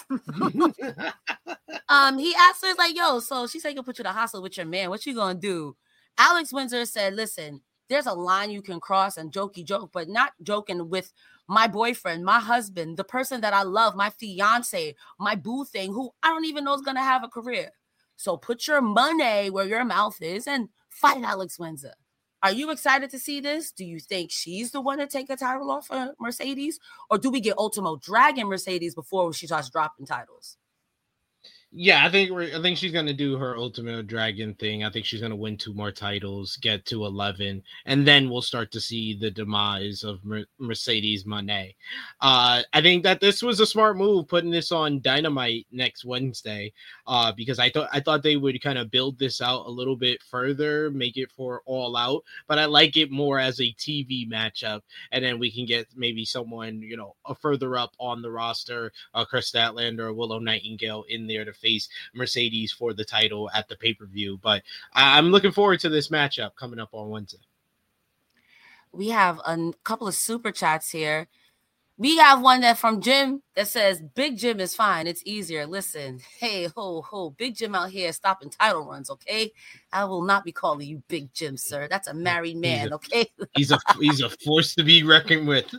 um, he asked her, like, yo, so she said you'll put you in the hospital with your man. What you gonna do? Alex Windsor said, listen, there's a line you can cross and jokey joke, but not joking with my boyfriend, my husband, the person that I love, my fiance, my boo thing, who I don't even know is gonna have a career. So put your money where your mouth is and fight Alex Windsor. Are you excited to see this? Do you think she's the one to take a title off of Mercedes? Or do we get Ultimo Dragon Mercedes before she starts dropping titles? Yeah, I think we're. I think she's gonna do her Ultimate Dragon thing. I think she's gonna win two more titles, get to eleven, and then we'll start to see the demise of Mer- Mercedes Moné. Uh, I think that this was a smart move, putting this on Dynamite next Wednesday, uh, because I thought I thought they would kind of build this out a little bit further, make it for All Out, but I like it more as a T V matchup, and then we can get maybe someone, you know, a further up on the roster, uh, Chris Statlander or Willow Nightingale in there to face Mercedes for the title at the pay-per-view. But I- I'm looking forward to this matchup coming up on Wednesday. We have a couple of super chats here. We have one that from Jim that says, Big Jim is fine. It's easier. Listen, hey, ho, ho, Big Jim out here stopping title runs, okay? I will not be calling you Big Jim, sir. That's a married man, a- okay? He's a he's a force to be reckoned with.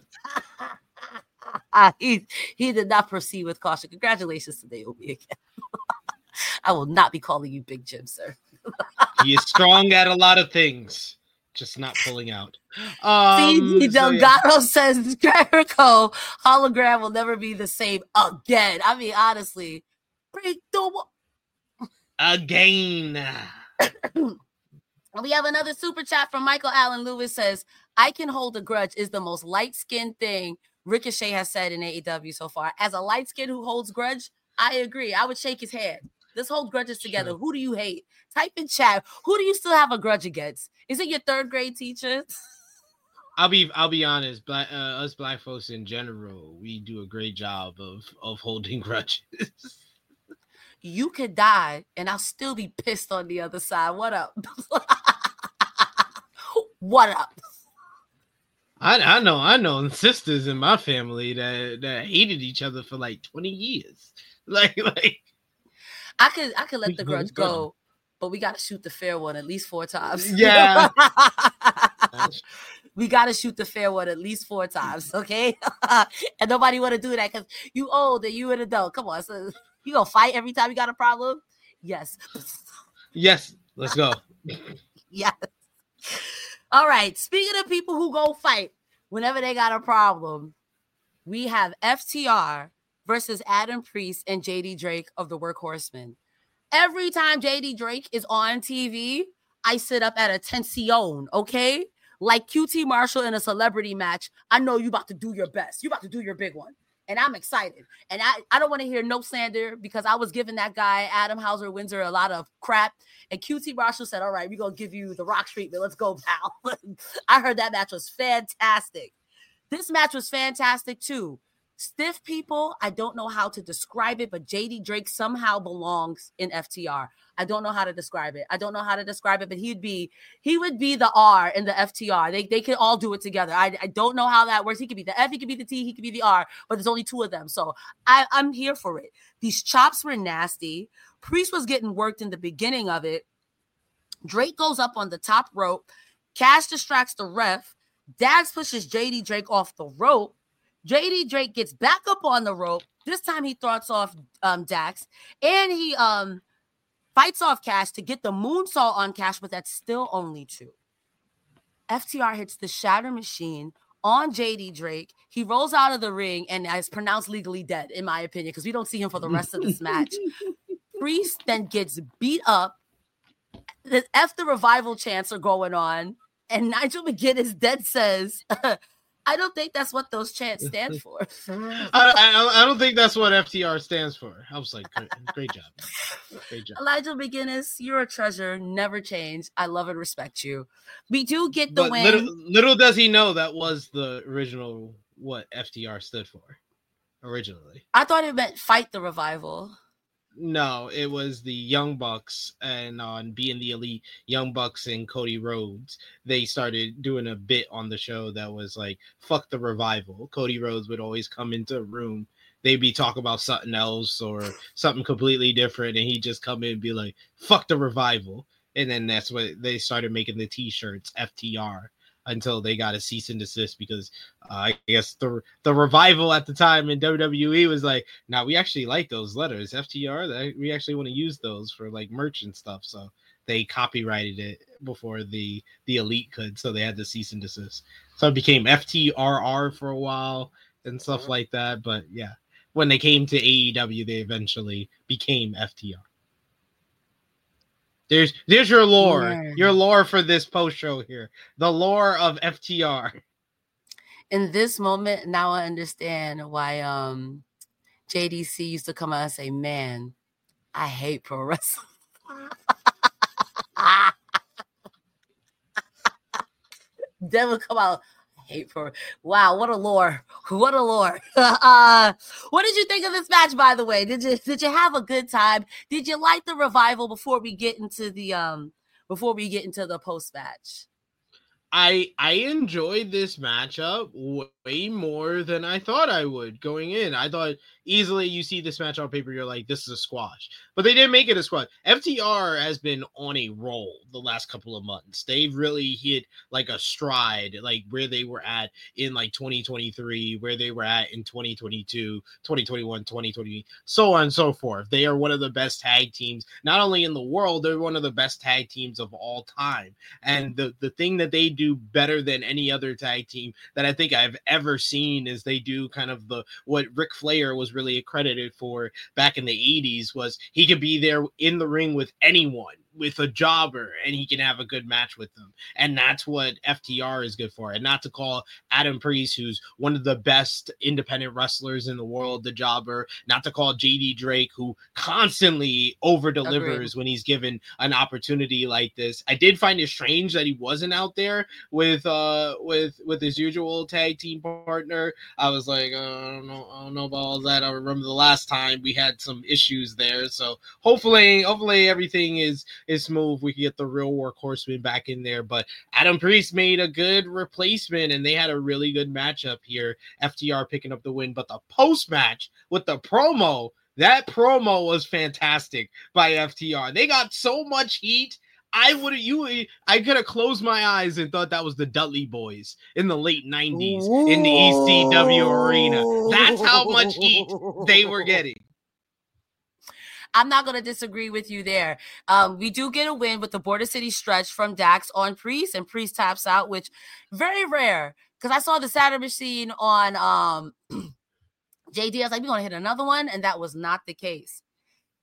he, he did not proceed with caution. Congratulations to Naomi again. I will not be calling you Big Jim, sir. He is strong at a lot of things, just not pulling out. Um, C D so, yeah. Delgado says Jericho hologram will never be the same again. I mean, honestly, break the wall. Again. We have another super chat from Michael Allen Lewis says, I can hold a grudge is the most light-skinned thing Ricochet has said in A E W so far. As a light skin who holds grudge, I agree. I would shake his hand. Let's hold grudges together. Sure. Who do you hate? Type in chat. Who do you still have a grudge against? Is it your third grade teacher? I'll be I'll be honest. Black uh, us black folks in general, we do a great job of of holding grudges. You could die, and I'll still be pissed on the other side. What up? What up? I I know I know sisters in my family that that hated each other for like twenty years. Like like I could I could let We the can grudge go. go, but we got to shoot the fair one at least four times. Yeah. We got to shoot the fair one at least four times, okay? And nobody want to do that because you old and you an adult. Come on, so you gonna fight every time you got a problem? Yes. Yes, let's go. Yes. All right. Speaking of people who go fight whenever they got a problem, we have F T R versus Adam Priest and J D Drake of the Workhorsemen. Every time J D Drake is on T V, I sit up at attention, okay? Like Q T Marshall in a celebrity match. I know you about to do your best. You about to do your big one. And I'm excited. And I, I don't want to hear no slander because I was giving that guy, Adam Hauser Windsor, a lot of crap. And Q T Marshall said, all right, we're going to give you the Rock treatment. Let's go, pal. I heard that match was fantastic. This match was fantastic, too. Stiff people, I don't know how to describe it, but J D Drake somehow belongs in F T R. I don't know how to describe it. I don't know how to describe it, but he'd be he would be the R in the F T R. They they could all do it together. I, I don't know how that works. He could be the F, he could be the T, he could be the R, but there's only two of them. So I, I'm here for it. These chops were nasty. Priest was getting worked in the beginning of it. Drake goes up on the top rope. Cash distracts the ref. Dax pushes J D Drake off the rope. J D Drake gets back up on the rope. This time he throws off um, Dax. And he um, fights off Cash to get the moonsault on Cash, but that's still only two. F T R hits the Shatter Machine on J D Drake. He rolls out of the ring and is pronounced legally dead, in my opinion, because we don't see him for the rest of this match. Priest then gets beat up. The F the Revival chants are going on. And Nigel McGuinness dead says... I don't think that's what those chants stand for. I, I, I don't think that's what F T R stands for. I was like, great, great job. Great job. Elijah McGuinness, you're a treasure. Never change. I love and respect you. We do get the but win. Little, little does he know that was the original what F T R stood for originally. I thought it meant fight the revival. No, it was the Young Bucks, and on Being the Elite, Young Bucks and Cody Rhodes, they started doing a bit on the show that was like, fuck the revival. Cody Rhodes would always come into a room. They'd be talking about something else or something completely different, and he'd just come in and be like, fuck the revival. And then that's what they started making the t-shirts, F T R, until they got a cease and desist because uh, I guess the the revival at the time in W W E was like, now nah, we actually like those letters, F T R, that we actually want to use those for like merch and stuff. So they copyrighted it before the the Elite could, so they had to cease and desist. So it became F T R R for a while and stuff like that. But yeah, when they came to A E W, they eventually became F T R. There's there's your lore, yeah. your lore for this post show here. The lore of F T R. In this moment, now I understand why um J D C used to come out and say, "Man, I hate pro wrestling." Then would come out, I hate pro. Wow, what a lore! What a lore! uh, what did you think of this match? By the way, did you did you have a good time? Did you like the revival? Before we get into the um, before we get into the post match, I I enjoyed this matchup way more than I thought I would going in. I thought easily you see this match on paper, you're like, this is a squash. But they didn't make it a squash. F T R has been on a roll the last couple of months. They've really hit like a stride, like where they were at in like twenty twenty-three, where they were at in twenty twenty-two, twenty twenty-one, twenty twenty, so on and so forth. They are one of the best tag teams, not only in the world, they're one of the best tag teams of all time. And the, the thing that they do better than any other tag team that I think I've ever seen is they do kind of the what Ric Flair was really accredited for back in the eighties was he could be there in the ring with anyone, with a jobber, and he can have a good match with them. And that's what F T R is good for. And not to call Adam Priest, who's one of the best independent wrestlers in the world, the jobber, not to call J D Drake, who constantly over delivers when he's given an opportunity like this. I did find it strange that he wasn't out there with uh with with his usual tag team partner. I was like, uh, I don't know, I don't know about all that. I remember the last time we had some issues there. So hopefully, hopefully everything is is smooth. We can get the real workhorseman back in there. But Adam Priest made a good replacement, and they had a really good matchup here. F T R picking up the win. But the post match with the promo, that promo was fantastic by F T R. They got so much heat. I would have you. I could have closed my eyes and thought that was the Dudley Boys in the late nineties in the E C W arena. That's how much heat they were getting. I'm not going to disagree with you there. Um, we do get a win with the Border City stretch from Dax on Priest, and Priest taps out, which very rare because I saw the Saturn Machine on um, J D. I was like, we're going to hit another one, and that was not the case.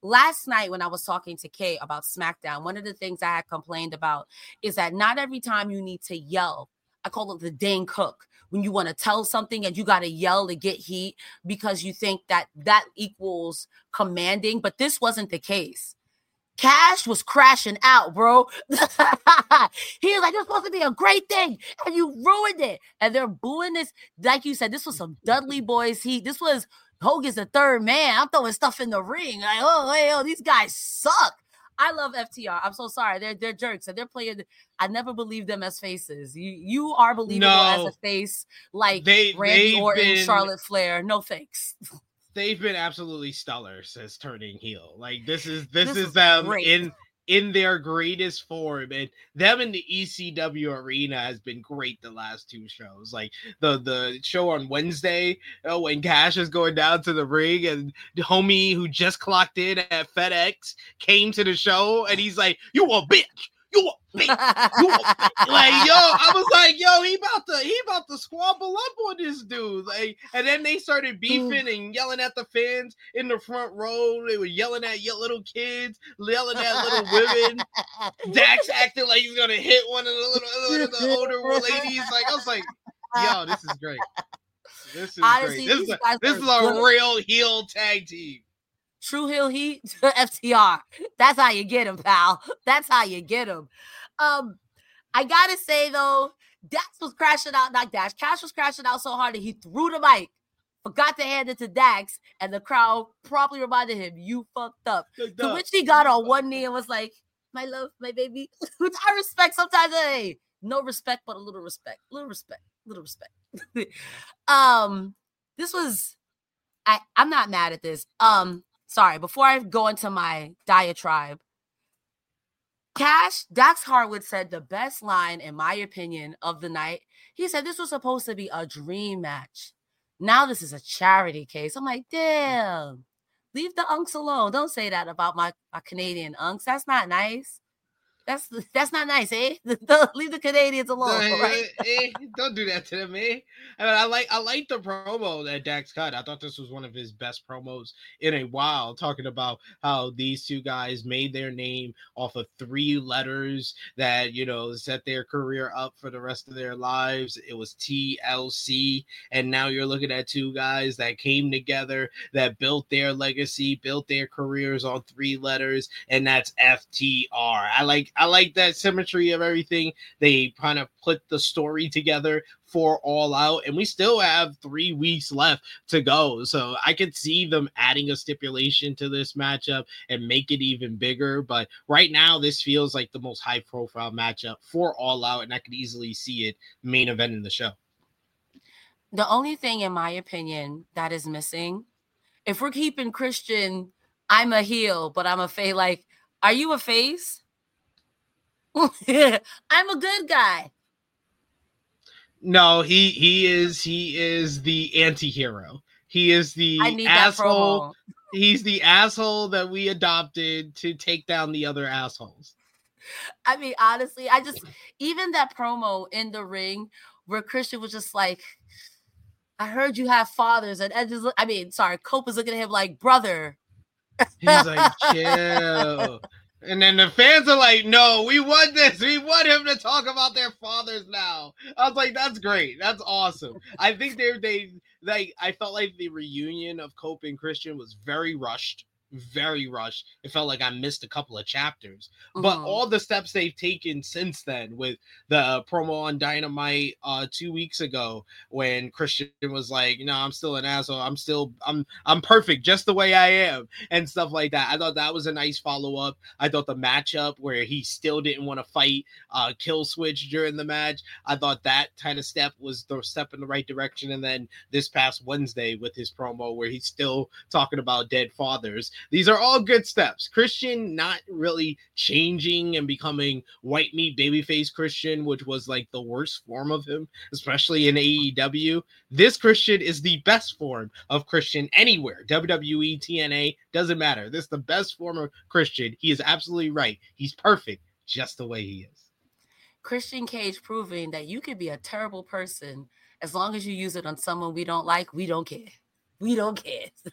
last night when I was talking to Kay about SmackDown, one of the things I had complained about is that not every time you need to yell. I call it the Dane Cook. When you want to tell something and you got to yell to get heat because you think that that equals commanding, but this wasn't the case. Cash was crashing out, bro. He was like, this supposed to be a great thing, and you ruined it. And they're booing this. Like you said, this was some Dudley Boys heat. This was Hogan's the third man. I'm throwing stuff in the ring. Like, oh, hey, oh, these guys suck. I love F T R. I'm so sorry. They're they're jerks and they're playing. I never believed them as faces. You you are believable No, as a face, like they, Randy Orton, been, Charlotte Flair. No thanks. They've been absolutely stellar since turning heel. Like this is this, This is is them great. in in their greatest form, and them in the E C W arena has been great the last two shows. Like the the show on Wednesday, oh, when Cash is going down to the ring, and the homie who just clocked in at FedEx came to the show, and he's like, "You a bitch." You a bitch. You a bitch. Like, yo, I was like, yo, he about to he about to squabble up on this dude. Like, and then they started beefing and yelling at the fans in the front row. They were yelling at your little kids, yelling at little women. Dax acting like he's gonna hit one of the little the older ladies. Like, I was like, yo, this is great. This is Honestly, great. This these is a, guys this are is a good. real heel tag team. True Hill Heat, F T R. That's how you get him, pal. That's how you get him. Um, I gotta say though, Dax was crashing out, not Dax. Cash was crashing out so hard that he threw the mic, forgot to hand it to Dax, and the crowd probably reminded him, "You fucked up." To which he got on one knee and was like, "My love, my baby," which I respect. Sometimes, hey, no respect, but a little respect, little respect, little respect. um, this was, I, I'm not mad at this. Um. Sorry, before I go into my diatribe, Cash, Dax Harwood said the best line, in my opinion, of the night. He said this was supposed to be a dream match. Now this is a charity case. I'm like, damn, leave the unks alone. Don't say that about my, my Canadian unks. That's not nice. That's that's not nice, eh? Leave the Canadians alone. Hey, Right? hey, don't do that to them, eh? I mean, I like I like the promo that Dax cut. I thought this was one of his best promos in a while, talking about how these two guys made their name off of three letters that, you know, set their career up for the rest of their lives. It was T L C, and now you're looking at two guys that came together, that built their legacy, built their careers on three letters, and that's F T R. I like I like that symmetry of everything. They kind of put the story together for All Out, and we still have three weeks left to go. So I could see them adding a stipulation to this matchup and make it even bigger. But right now, this feels like the most high-profile matchup for All Out, and I could easily see it main event in the show. The only thing, in my opinion, that is missing, if we're keeping Christian, I'm a heel, but I'm a face. Like, are you a face? I'm a good guy. No, he he is he is the anti-hero. He is the I need that asshole. promo. He's the asshole that we adopted to take down the other assholes. I mean, honestly, I just, even that promo in the ring where Christian was just like, I heard you have fathers. And Ed just, I mean, sorry, Cope was looking at him like, brother. He's like, chill. And then the fans are like, no, we want this. We want him to talk about their fathers now. I was like, that's great. That's awesome. I think they they like I felt like the reunion of Cope and Christian was very rushed. Very rushed. It felt like I missed a couple of chapters. But Mhm. all the steps they've taken since then, with the promo on Dynamite uh two weeks ago, when Christian was like, no, I'm still an asshole. I'm still I'm I'm perfect just the way I am, and stuff like that. I thought that was a nice follow-up. I thought the matchup where he still didn't want to fight uh Kill Switch during the match, I thought that kind of step was the step in the right direction. And then this past Wednesday with his promo where he's still talking about dead fathers. These are all good steps. Christian not really changing and becoming white meat babyface Christian, which was like the worst form of him, especially in A E W. This Christian is the best form of Christian anywhere. W W E, T N A, doesn't matter. This is the best form of Christian. He is absolutely right. He's perfect just the way he is. Christian Cage proving that you could be a terrible person as long as you use it on someone we don't like. We don't care. We don't care.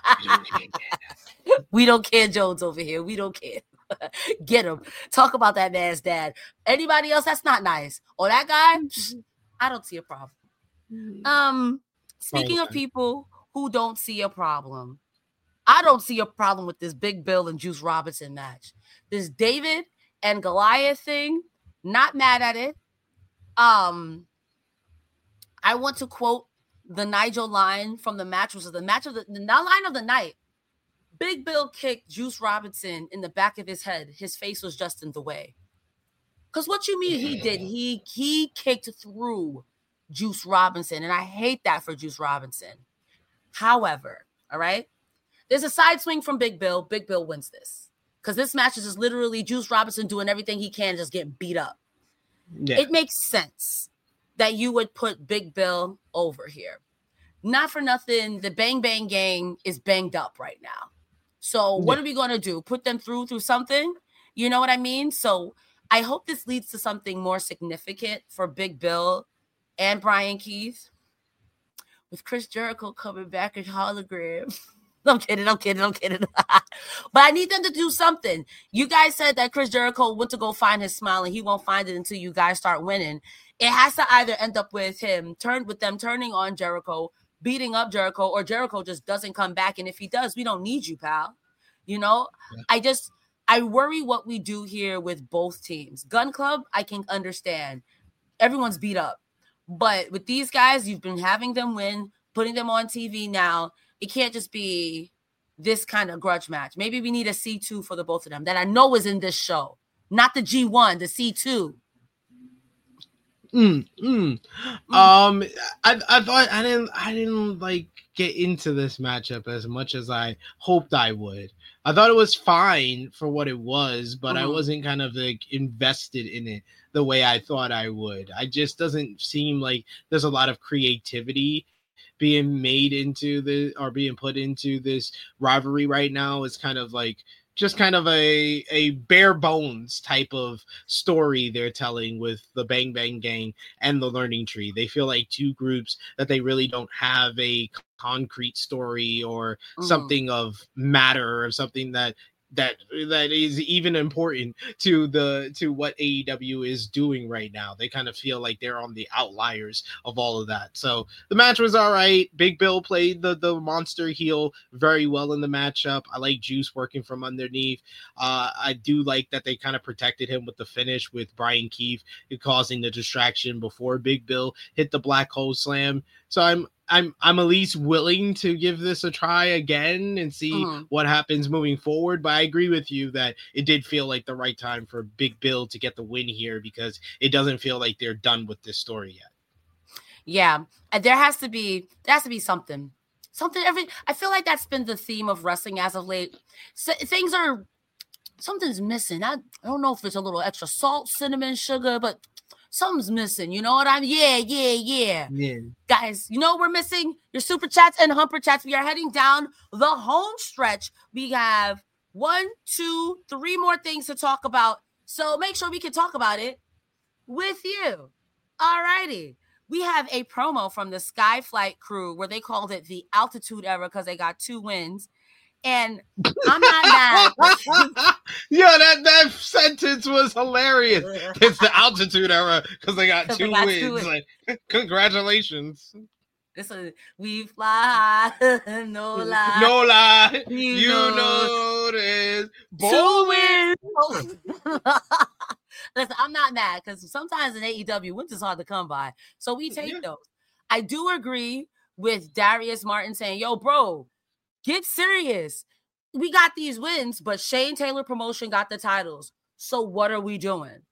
We don't care, Jones over here. We don't care. Get him. Talk about that man's dad. Anybody else? That's not nice. Or that guy? I don't see a problem. Um, speaking of people who don't see a problem, I don't see a problem with this Big Bill and Juice Robinson match. This David and Goliath thing, not mad at it. Um, I want to quote the Nigel line from the match, which was the match of the, the line of the night. Big Bill kicked Juice Robinson in the back of his head. His face was just in the way. Because what you mean he did? He he kicked through Juice Robinson, and I hate that for Juice Robinson. However, all right, there's a side swing from Big Bill. Big Bill wins this. Because this match is just literally Juice Robinson doing everything he can, just getting beat up. Yeah. It makes sense that you would put Big Bill over here. Not for nothing, the Bang Bang Gang is banged up right now. So what yeah. are we going to do? Put them through through something? You know what I mean? So I hope this leads to something more significant for Big Bill and Brian Keith. With Chris Jericho coming back as hologram. I'm kidding, I'm kidding, I'm kidding. But I need them to do something. You guys said that Chris Jericho went to go find his smile and he won't find it until you guys start winning. It has to either end up with him, turn with them turning on Jericho, beating up Jericho, or Jericho just doesn't come back. And if he does, we don't need you, pal. You know, yeah. I just, I worry what we do here with both teams. Gun Club, I can understand. Everyone's beat up. But with these guys, you've been having them win, putting them on T V now. It can't just be this kind of grudge match. Maybe we need a C two for the both of them that I know is in this show. Not the G one, the C two. Mm, mm. Mm. Um, I I thought I didn't I didn't like get into this matchup as much as I hoped I would. I thought it was fine for what it was, but mm-hmm. I wasn't kind of like invested in it the way I thought I would. I just doesn't seem like there's a lot of creativity being made into the or being put into this rivalry right now. It's kind of like just kind of a a bare bones type of story they're telling with the Bang Bang Gang and the Learning Tree. They feel like two groups that they really don't have a concrete story or mm. something of matter or something that that that is even important to the to what A E W is doing right now. They kind of feel like they're on the outliers of all of that. So the match was all right. Big Bill played the the monster heel very well in the matchup. I like Juice working from underneath. Uh, I do like that they kind of protected him with the finish with Brian Keith causing the distraction before Big Bill hit the black hole slam. So I'm I'm I'm at least willing to give this a try again and see mm-hmm. what happens moving forward. But I agree with you that it did feel like the right time for Big Bill to get the win here because it doesn't feel like they're done with this story yet. Yeah, there has to be there has to be something, something. Every I feel like that's been the theme of wrestling as of late. So, things are something's missing. I, I don't know if it's a little extra salt, cinnamon, sugar, but something's missing. You know what I mean? Yeah, yeah, yeah. Yeah. Guys, you know what we're missing? Your super chats and humper chats. We are heading down the home stretch. We have one, two, three more things to talk about. So make sure we can talk about it with you. All righty. We have a promo from the Skyflight crew where they called it the Altitude Era because they got two wins. And I'm not mad. Yeah, that, that sentence was hilarious. It's the Altitude Era because they got two got wins. Two wins. Like, congratulations. This is we fly, no lie, no lie. You, you know, know two wins. Listen, I'm not mad because sometimes in A E W, wins is hard to come by. So we take yeah. those. I do agree with Darius Martin saying, "Yo, bro. Get serious. We got these wins, but Shane Taylor Promotion got the titles. So what are we doing?"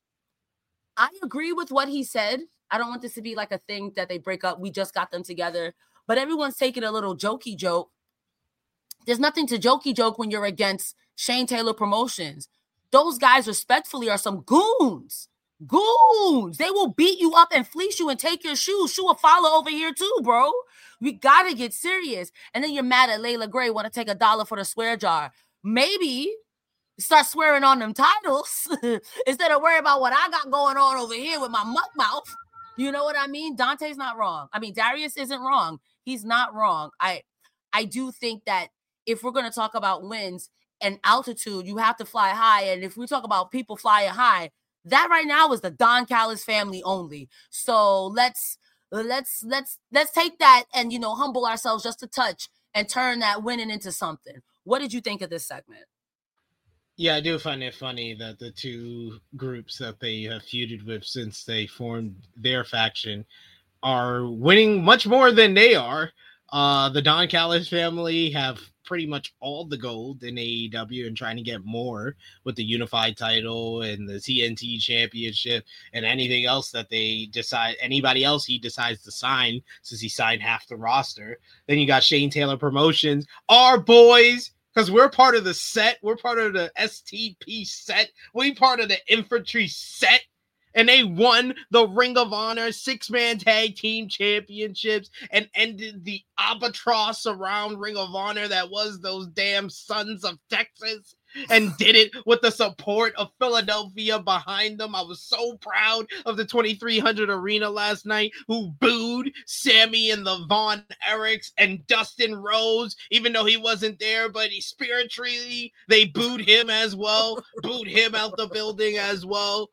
I agree with what he said. I don't want this to be like a thing that they break up. We just got them together. But everyone's taking a little jokey joke. There's nothing to jokey joke when you're against Shane Taylor Promotions. Those guys respectfully are some goons. Goons. They will beat you up and fleece you and take your shoes. Shoe a follow over here too, bro. We got to get serious. And then you're mad at Layla Gray, want to take a dollar for the swear jar. Maybe start swearing on them titles instead of worrying about what I got going on over here with my muck mouth. You know what I mean? Dante's not wrong. I mean, Darius isn't wrong. He's not wrong. I, I do think that if we're going to talk about wins and altitude, you have to fly high. And if we talk about people flying high, that right now is the Don Callis family only. So let's let's let's let's take that and, you know, humble ourselves just a touch and turn that winning into something. What did you think of this segment? Yeah, I do find it funny that the two groups that they have feuded with since they formed their faction are winning much more than they are. Uh, the Don Callis family have pretty much all the gold in A E W and trying to get more with the unified title and the T N T championship and anything else that they decide, anybody else he decides to sign, since he signed half the roster. Then you got Shane Taylor Promotions, our boys, because we're part of the set. We're part of the S T P set. We part of the infantry set. And they won the Ring of Honor six-man tag team championships and ended the albatross around Ring of Honor that was those damn Sons of Texas, and did it with the support of Philadelphia behind them. I was so proud of the twenty-three hundred Arena last night, who booed Sammy and the Von Erichs and Dustin Rhodes, even though he wasn't there, but he spiritually, they booed him as well, booed him out the building as well.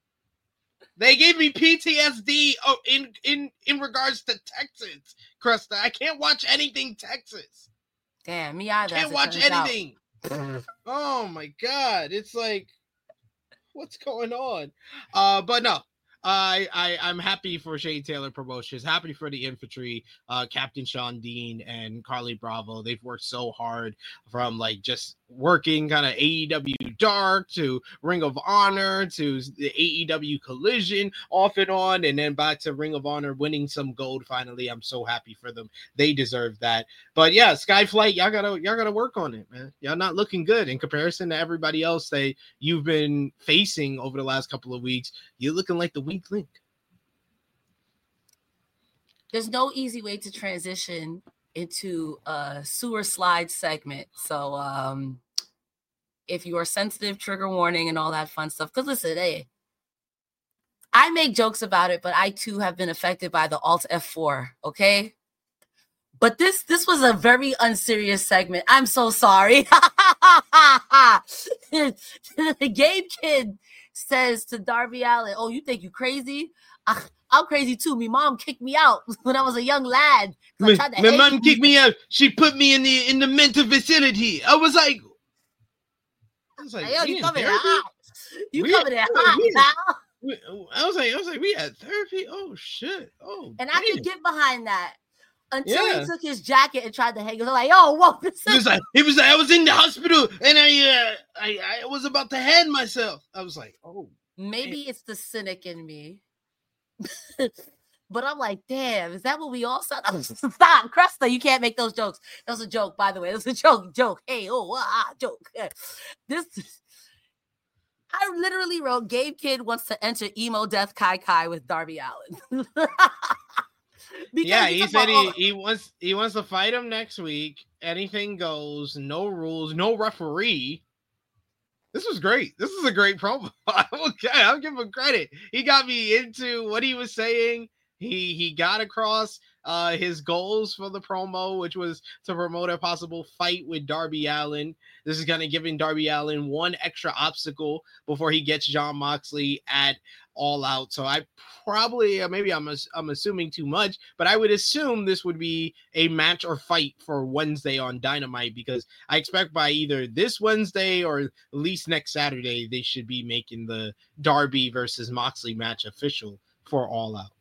They gave me P T S D oh, in, in, in regards to Texas, Krista. I can't watch anything Texas. Damn, me either. Can't watch anything. Oh, my God. It's like, what's going on? Uh, but no, I, I, I'm happy for Shane Taylor Promotions, happy for the infantry, uh, Captain Sean Dean and Carly Bravo. They've worked so hard from like just working kind of A E W Dark to Ring of Honor to the A E W Collision off and on, and then back to Ring of Honor winning some gold finally. I'm so happy for them. They deserve that. But yeah, Skyflight, y'all gotta y'all gotta work on it, man. Y'all not looking good in comparison to everybody else that you've been facing over the last couple of weeks. You're looking like the weak link. There's no easy way to transition into a sewer slide segment. So um, if you are sensitive, trigger warning and all that fun stuff. Because listen, hey, I make jokes about it, but I too have been affected by the Alt F four, okay? But this this was a very unserious segment. I'm so sorry. The Gabe Kid says to Darby Allin, oh, you think you crazy? Uh, I'm crazy too. My mom kicked me out when I was a young lad. My, my mom kicked me out. She put me in the in the mental vicinity. I was like, I was like, hey, yo, you coming out? You we coming in hot now? I was like, I was like, we had therapy. Oh shit. Oh, and damn. I could get behind that until Yeah. he took his jacket and tried to hang. I was like, yo, whoa. This He was like, he was like, I was in the hospital and I, uh, I, I was about to hand myself. I was like, oh, maybe man. it's the cynic in me. But I'm like, damn, is that what we all said? Stop, Cresta, you can't make those jokes. That was a joke, by the way. It was a joke, joke. Hey, oh, ah, joke. This, I literally wrote, Gabe Kid wants to enter emo death Kai Kai with Darby Allin. Yeah, he said he, about, he wants he wants to fight him next week. Anything goes, no rules, no referee. This was great. This is a great promo. Okay, I'll give him credit. He got me into what he was saying. He he got across uh, his goals for the promo, which was to promote a possible fight with Darby Allin. This is kind of giving Darby Allin one extra obstacle before he gets Jon Moxley at All Out. So I probably, uh, maybe I'm I'm assuming too much, but I would assume this would be a match or fight for Wednesday on Dynamite, because I expect by either this Wednesday or at least next Saturday, they should be making the Darby versus Moxley match official for All Out.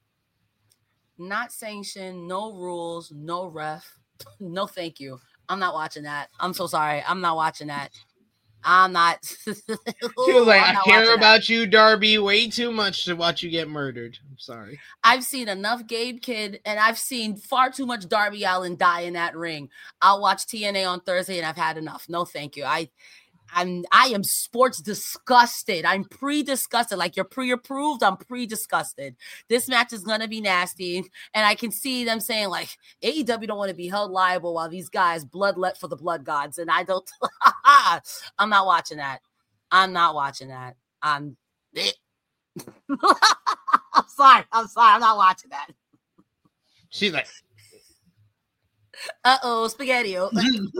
not sanctioned, no rules, no ref. No, thank you. I'm not watching that. I'm so sorry. I'm not watching that. I'm not. She was like, I care about that. you, Darby, way too much to watch you get murdered. I'm sorry. I've seen enough Gabe Kid, and I've seen far too much Darby Allin die in that ring. I'll watch T N A on Thursday, and I've had enough. No, thank you. I, I'm, I am sports disgusted. I'm pre-disgusted. Like you're pre-approved. I'm pre-disgusted. This match is gonna be nasty, and I can see them saying like A E W don't want to be held liable while these guys bloodlet for the blood gods, and I don't. I'm not watching that. I'm not watching that. I'm. I'm sorry. I'm sorry. I'm not watching that. She's like, Uh oh, spaghetti. And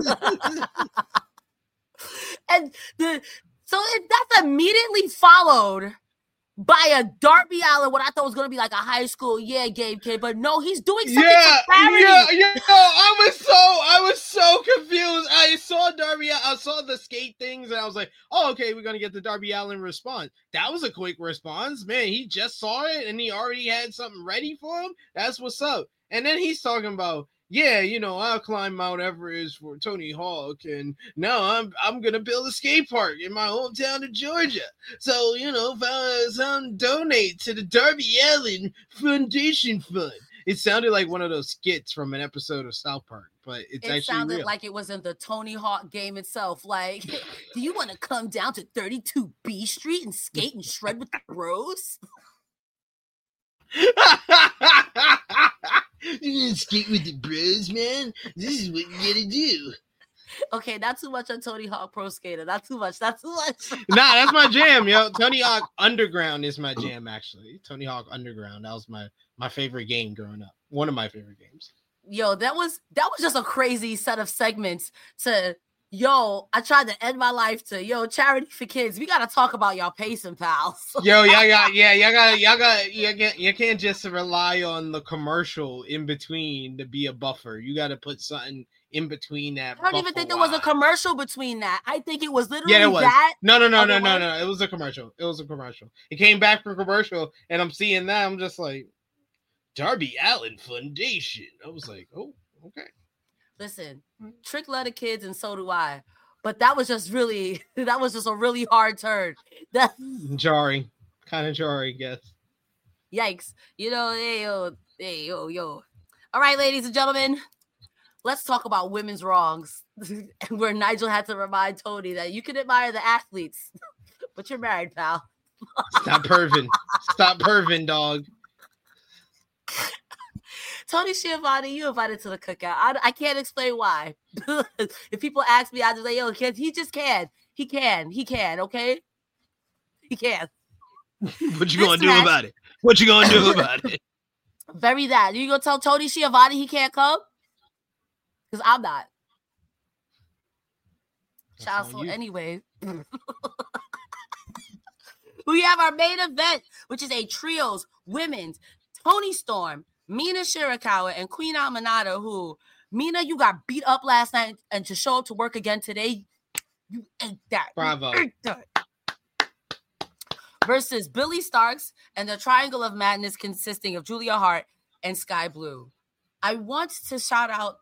the so it, that's immediately followed by a Darby Allin, what I thought was gonna be like a high school yeah game kid, but no, he's doing something Yeah, for charity. yeah, yeah. No, I was so I was so confused. I saw Darby, I saw the skate things, and I was like, oh, okay, we're gonna get the Darby Allin response. That was a quick response, man. He just saw it and he already had something ready for him. That's what's up. And then he's talking about, yeah, you know, I'll climb Mount Everest for Tony Hawk, and now I'm I'm gonna build a skate park in my hometown of Georgia. So, you know, if I some donate to the Darby Allin Foundation Fund. It sounded like one of those skits from an episode of South Park, but it's it actually sounded real. like it was in the Tony Hawk game itself. Like, do you want to come down to thirty-two B Street and skate and shred with the bros? You gonna skate with the bros, man? This is what you gotta do. Okay, not too much on Tony Hawk Pro Skater. Not too much. Not too much. Nah, that's my jam, yo. Tony Hawk Underground is my jam, actually. Tony Hawk Underground. That was my my favorite game growing up. One of my favorite games. Yo, that was that was just a crazy set of segments to yo, I tried to end my life to yo, charity for kids. We gotta talk about y'all pacing, pals. Yo, y'all got yeah, y'all got y'all got you can't you can't just rely on the commercial in between to be a buffer. You gotta put something in between that. I don't even think there was a commercial between that. I think it was literally yeah, it was. that. No, no, no, Oh, no, there no, was? no. It was a commercial. It was a commercial. It came back from commercial, and I'm seeing that. I'm just like, Darby Allin Foundation. I was like, oh, okay. Listen, Trick love the kids, and so do I. But that was just really, that was just a really hard turn. That Jarring, kind of jarring, yes. yikes. You know, hey yo, hey yo, yo. All right, ladies and gentlemen, let's talk about women's wrongs. Where Nigel had to remind Tony that you can admire the athletes, but you're married, pal. Stop perving. Stop perving, dog. Tony Schiavone, you invited to the cookout. I, I can't explain why. If people ask me, I just say, yo, kids, he just can. He can. He can, okay? He can. What you gonna do about it? What you gonna do about it? Very that. You gonna tell Tony Schiavone he can't come? Because I'm not. Child, so anyway. We have our main event, which is a trios women's Toni Storm, Mina Shirakawa, and Queen Aminata, who, Mina, you got beat up last night, and to show up to work again today, you ate that. Bravo. You ate that. Versus Billy Starks and the Triangle of Madness consisting of Julia Hart and Sky Blue. I want to shout out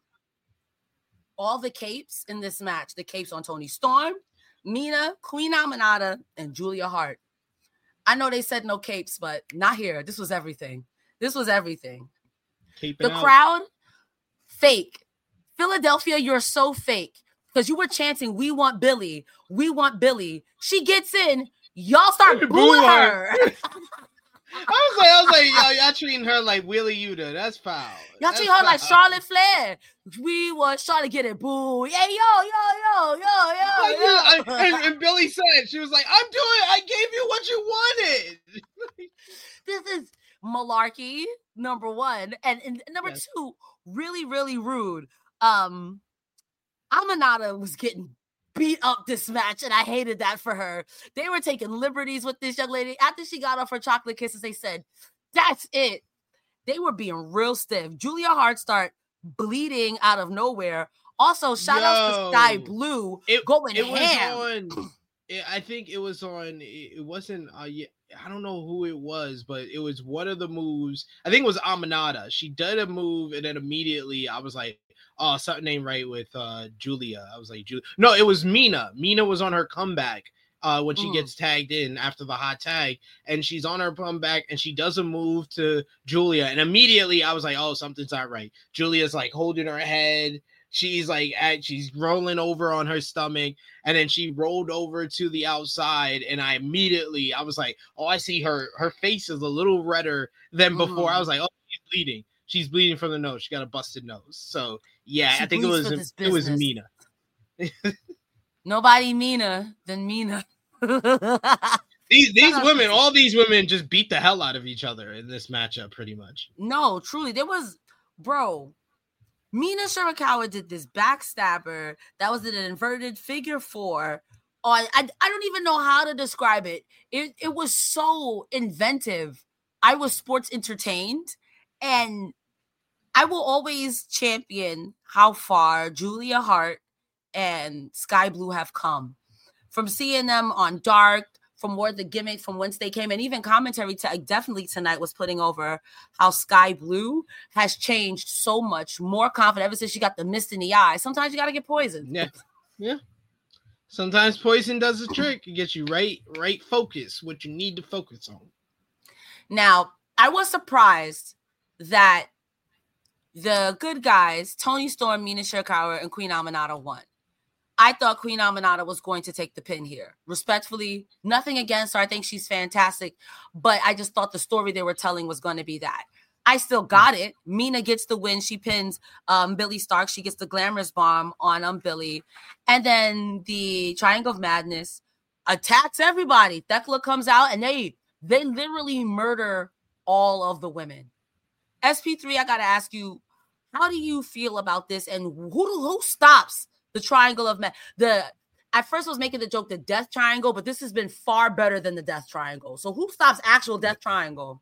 all the capes in this match. The capes on Toni Storm, Mina, Queen Aminata, and Julia Hart. I know they said no capes, but not here. This was everything. This was everything. Keep it The out. crowd, fake. Philadelphia, you're so fake. Because you were chanting, we want Billy. We want Billy. She gets in. Y'all start booing Boo her. her. I was like, I was like, yo, y'all treating her like Willie Yuta. That's foul. Y'all That's treat her like foul. Charlotte Flair. We want Charlotte get it. Boo. Yeah, yo, yo, yo, yo, yo, Like, yo. I- and, and Billy said, she was like, I'm doing it. I gave you what you wanted. This is malarkey, number one. And, and number Yes. two, really, really rude. Um, Aminata was getting beat up this match, and I hated that for her. They were taking liberties with this young lady. After she got off her chocolate kisses, they said, that's it. They were being real stiff. Julia Hart start bleeding out of nowhere. Also, shout out to Yo. Sky Blue It, going it was ham. on. It, I think it was on. It, it wasn't. Uh, yeah, I don't know who it was, but it was one of the moves. I think it was Aminata. She did a move, and then immediately I was like, "Oh, something ain't right with uh, Julia." I was like, "Julia." No, it was Mina. Mina was on her comeback uh, when she Mm. gets tagged in after the hot tag, and she's on her comeback, and she does a move to Julia, and immediately I was like, "Oh, something's not right." Julia's like holding her head. She's like, at, she's rolling over on her stomach, and then she rolled over to the outside, and I immediately, I was like, oh, I see her. Her face is a little redder than before. Mm. I was like, oh, she's bleeding. She's bleeding from the nose. She got a busted nose. So yeah, She I think it bleeds was for this it was business. Mina. Nobody meaner than Mina. These these Shut up. women, all these women, just beat the hell out of each other in this matchup, pretty much. No, truly, there was, bro. Mina Shirakawa did this backstabber that was an inverted figure four. On I, I don't even know how to describe it. It it was so inventive. I was sports entertained, and I will always champion how far Julia Hart and Sky Blue have come. From seeing them on Dark, from where the gimmick, from whence they came, and even commentary to, definitely tonight was putting over how Sky Blue has changed so much, more confident ever since she got the mist in the eye. Sometimes you got to get poisoned. Yeah, yeah. Sometimes poison does the trick. It gets you right, right focus, what you need to focus on. Now, I was surprised that the good guys, Toni Storm, Mina Shirakawa, and Queen Aminata won. I thought Queen Aminata was going to take the pin here. Respectfully, nothing against her. I think she's fantastic. But I just thought the story they were telling was going to be that. I still got it. Mina gets the win. She pins um, Billy Stark. She gets the glamorous bomb on um, Billy. And then the Triangle of Madness attacks everybody. Thekla comes out, and they they literally murder all of the women. S P three, I got to ask you, how do you feel about this? And who who stops the Triangle of Madness? The At first I was making the joke, the Death Triangle, but this has been far better than the Death Triangle. So who stops actual Death Triangle?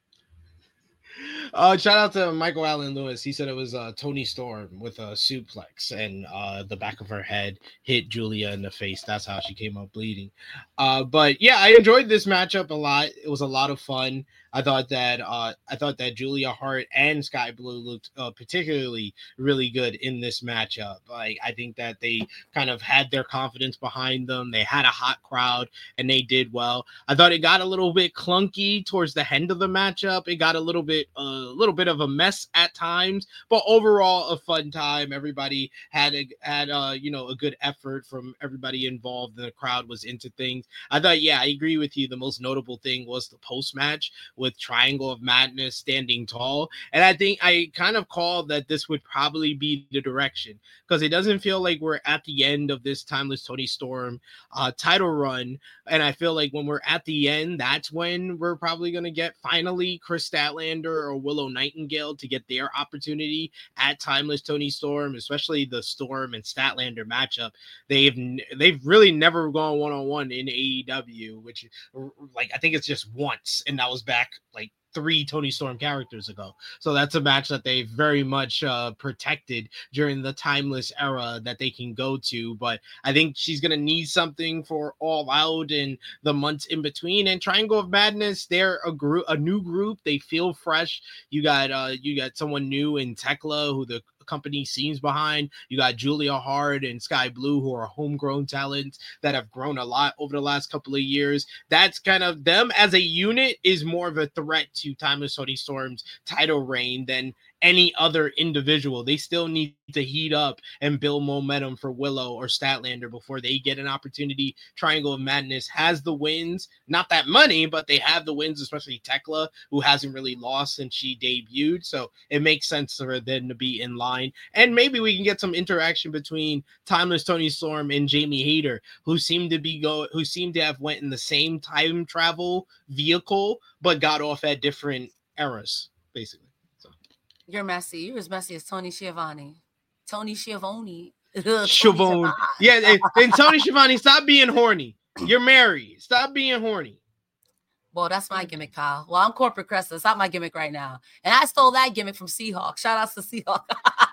Uh, shout out to Michael Allen Lewis. He said it was uh, Toni Storm with a suplex, and uh, the back of her head hit Julia in the face. That's how she came up bleeding. Uh, but yeah, I enjoyed this matchup a lot. It was a lot of fun. I thought that uh, I thought that Julia Hart and Sky Blue looked uh, particularly really good in this matchup. Like, I think that they kind of had their confidence behind them. They had a hot crowd, and they did well. I thought it got a little bit clunky towards the end of the matchup. It got a little bit a uh, little bit of a mess at times, but overall a fun time. Everybody had a had uh you know a good effort from everybody involved. The crowd was into things. I thought, yeah, I agree with you. The most notable thing was the post match with Triangle of Madness standing tall. And I think I kind of called that this would probably be the direction, because it doesn't feel like we're at the end of this Timeless Toni Storm uh, title run. And I feel like when we're at the end, that's when we're probably going to get finally Chris Statlander or Willow Nightingale to get their opportunity at Timeless Toni Storm, especially the Storm and Statlander matchup. They've they've really never gone one-on-one in A E W, which, like, I think it's just once, and that was back like three Toni Storm characters ago. So that's a match that they very much uh, protected during the Timeless era that they can go to. But I think she's going to need something for All Out in the months in between. And Triangle of Madness, they're a group, a new group. They feel fresh. You got uh, you got someone new in Thekla, who the company seems behind. You got Julia Hart and Sky Blue, who are homegrown talents that have grown a lot over the last couple of years. That's kind of them as a unit is more of a threat to Timeless Toni Storm's title reign than any other individual. They still need to heat up and build momentum for Willow or Statlander before they get an opportunity. Triangle of Madness has the wins, not that money, but they have the wins, especially Thekla, who hasn't really lost since she debuted. So it makes sense for them to be in line. And maybe we can get some interaction between Timeless Toni Storm and Jamie Hayter, who seem to be go, who seem to have went in the same time travel vehicle, but got off at different eras, basically. You're messy. You're as messy as Tony Schiavone. Tony Schiavone. Schiavone. Yeah, and, and Tony Schiavone, stop being horny. You're married. Stop being horny. Well, that's my gimmick, Kyle. Well, I'm Corporate Crest. It's not my gimmick right now. And I stole that gimmick from Seahawk. Shout out to Seahawk.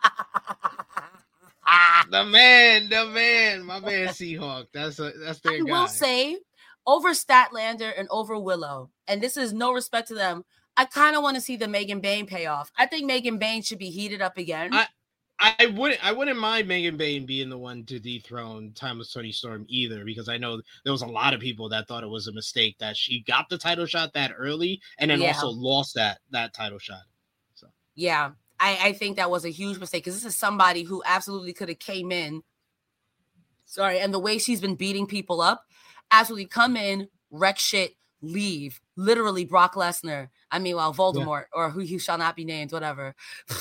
the man, the man, my man Seahawk. That's a, that's their I guy. will say, over Statlander and over Willow, and this is no respect to them, I kind of want to see the Megan Bayne payoff. I think Megan Bayne should be heated up again. I, I wouldn't I wouldn't mind Megan Bayne being the one to dethrone Timeless Toni Storm either, because I know there was a lot of people that thought it was a mistake that she got the title shot that early and then yeah. also lost that that title shot. So yeah, I, I think that was a huge mistake, because this is somebody who absolutely could have came in. Sorry, and the way she's been beating people up, absolutely come in, wreck shit, leave. Literally Brock Lesnar. I mean, well, Voldemort, yeah. or who he shall not be named, whatever.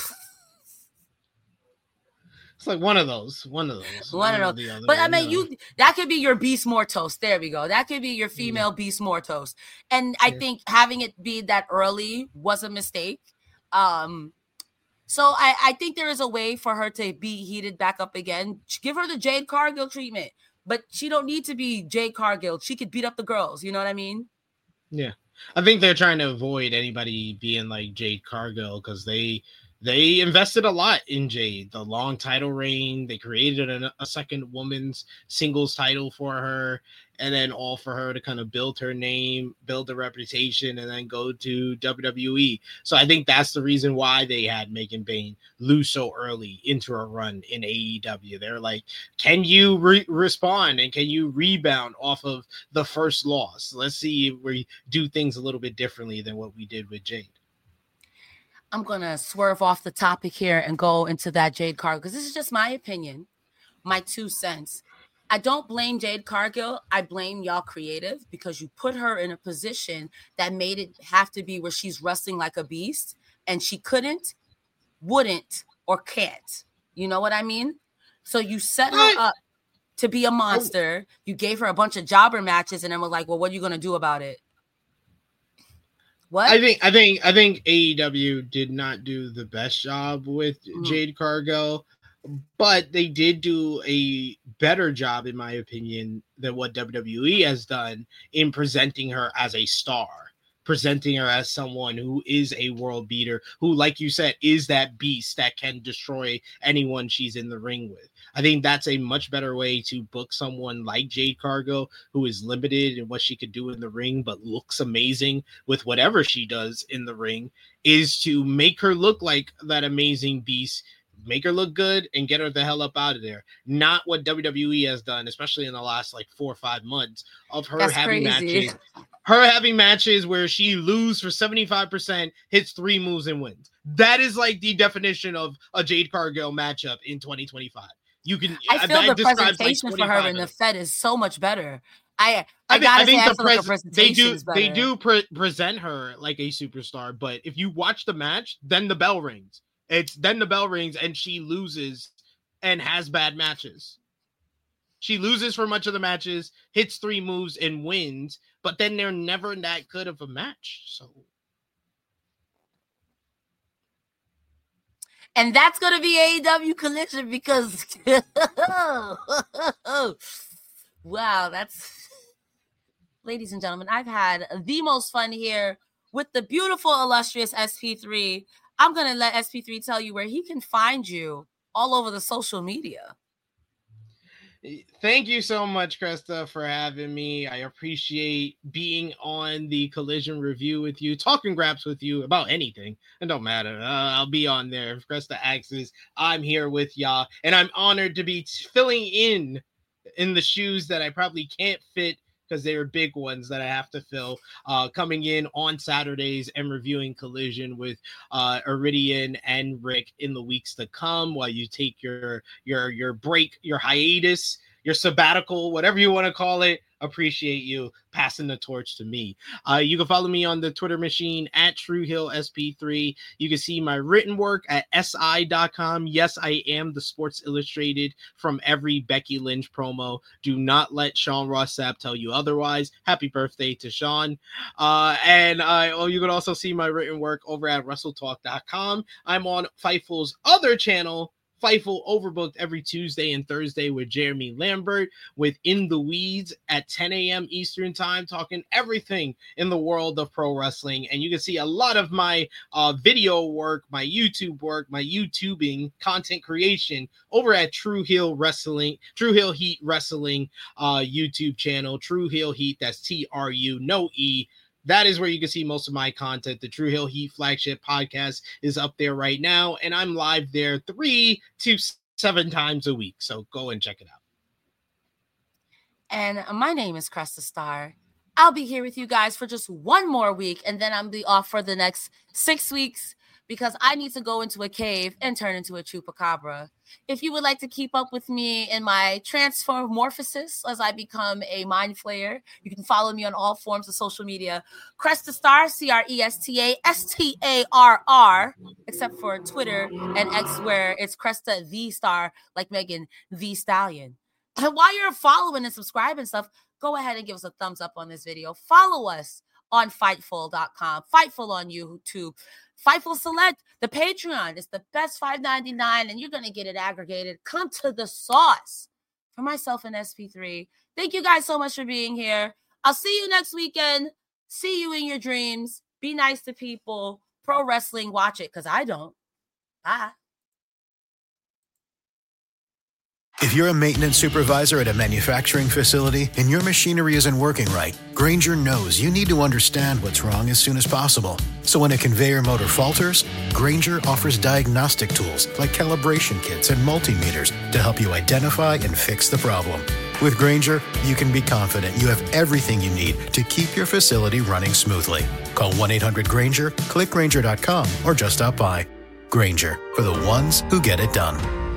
It's like one of those, one of those, one, one of those. Other, but I mean, you know. That could be your Beast Mortos. There we go. That could be your female yeah. Beast Mortos. And I yeah. think having it be that early was a mistake. Um, So I, I think there is a way for her to be heated back up again. Give her the Jade Cargill treatment, but she don't need to be Jade Cargill. She could beat up the girls. You know what I mean? Yeah. I think they're trying to avoid anybody being like Jade Cargill because they they invested a lot in Jade. The long title reign, they created a, a second women's singles title for her, and then all for her to kind of build her name, build a reputation, and then go to W W E. So I think that's the reason why they had Megan Bayne lose so early into her run in A E W. They're like, can you re- respond and can you rebound off of the first loss? Let's see if we do things a little bit differently than what we did with Jade. I'm going to swerve off the topic here and go into that Jade Cargill because this is just my opinion, my two cents. I don't blame Jade Cargill. I blame y'all creative because you put her in a position that made it have to be where she's wrestling like a beast and she couldn't, wouldn't, or can't. You know what I mean? So you set her up to be a monster. You gave her a bunch of jobber matches and then was like, well, what are you going to do about it? What? I think I think I think A E W did not do the best job with mm. Jade Cargill, but they did do a better job, in my opinion, than what W W E has done in presenting her as a star, presenting her as someone who is a world beater, who, like you said, is that beast that can destroy anyone she's in the ring with. I think that's a much better way to book someone like Jade Cargill, who is limited in what she could do in the ring, but looks amazing with whatever she does in the ring, is to make her look like that amazing beast, make her look good, and get her the hell up out of there. Not what W W E has done, especially in the last like four or five months of her that's having crazy. matches. Her having matches where she loses for seventy-five percent, hits three moves and wins. That is like the definition of a Jade Cargill matchup in twenty twenty-five. You can. I feel the presentation like for her in the Fed is so much better. I I, I gotta think, say, I, I feel pres- like the presentation they do is better. they do pre- present her like a superstar, but if you watch the match, then the bell rings. It's then the bell rings and she loses and has bad matches. She loses for much of the matches, hits three moves and wins, but then they're never that good of a match. So. And that's going to be A E W Collision because, wow, that's, ladies and gentlemen, I've had the most fun here with the beautiful, illustrious S P three. I'm going to let S P three tell you where he can find you all over the social media. Thank you so much, Cresta, for having me. I appreciate being on the Collision Review with you, talking graps with you about anything. It don't matter. Uh, I'll be on there. If Cresta asks, I'm here with y'all, and I'm honored to be filling in in the shoes that I probably can't fit because they are big ones that I have to fill, uh, coming in on Saturdays and reviewing Collision with uh, Iridian and Rick in the weeks to come while you take your your your break, your hiatus, your sabbatical, whatever you want to call it. Appreciate you passing the torch to me. Uh, you can follow me on the Twitter machine at True Hill S P three. You can see my written work at S I dot com. Yes, I am the Sports Illustrated from every Becky Lynch promo. Do not let Sean Ross Sapp tell you otherwise. Happy birthday to Sean. Uh, and uh, oh, you can also see my written work over at Wrestle Talk dot com. I'm on Fightful's other channel, Fightful Overbooked, every Tuesday and Thursday with Jeremy Lambert with In the Weeds at ten a.m. Eastern time, talking everything in the world of pro wrestling. And you can see a lot of my uh, video work, my YouTube work, my YouTubing content creation over at True Hill Wrestling, True Hill Heat Wrestling uh, YouTube channel, True Hill Heat, that's T R U, no E. That is where you can see most of my content. The True Hill Heat flagship podcast is up there right now, and I'm live there three to seven times a week. So go and check it out. And my name is Cresta Star. I'll be here with you guys for just one more week, and then I'll be off for the next six weeks because I need to go into a cave and turn into a chupacabra. If you would like to keep up with me in my transformorphosis as I become a mind flayer, you can follow me on all forms of social media. Cresta Star, C R E S T A S T A R R, except for Twitter and X where it's Cresta the Star, like Megan the Stallion. And while you're following and subscribing stuff, go ahead and give us a thumbs up on this video. Follow us on Fightful dot com, Fightful on YouTube, Fightful Select, the Patreon. It's the best five ninety-nine, and you're going to get it aggregated. Come to the sauce. For myself and S P three, thank you guys so much for being here. I'll see you next weekend. See you in your dreams. Be nice to people. Pro wrestling, watch it, because I don't. Bye. If you're a maintenance supervisor at a manufacturing facility and your machinery isn't working right, Grainger knows you need to understand what's wrong as soon as possible. So when a conveyor motor falters, Grainger offers diagnostic tools like calibration kits and multimeters to help you identify and fix the problem. With Grainger, you can be confident you have everything you need to keep your facility running smoothly. Call one eight hundred Grainger, click Grainger dot com, or just stop by. Grainger, for the ones who get it done.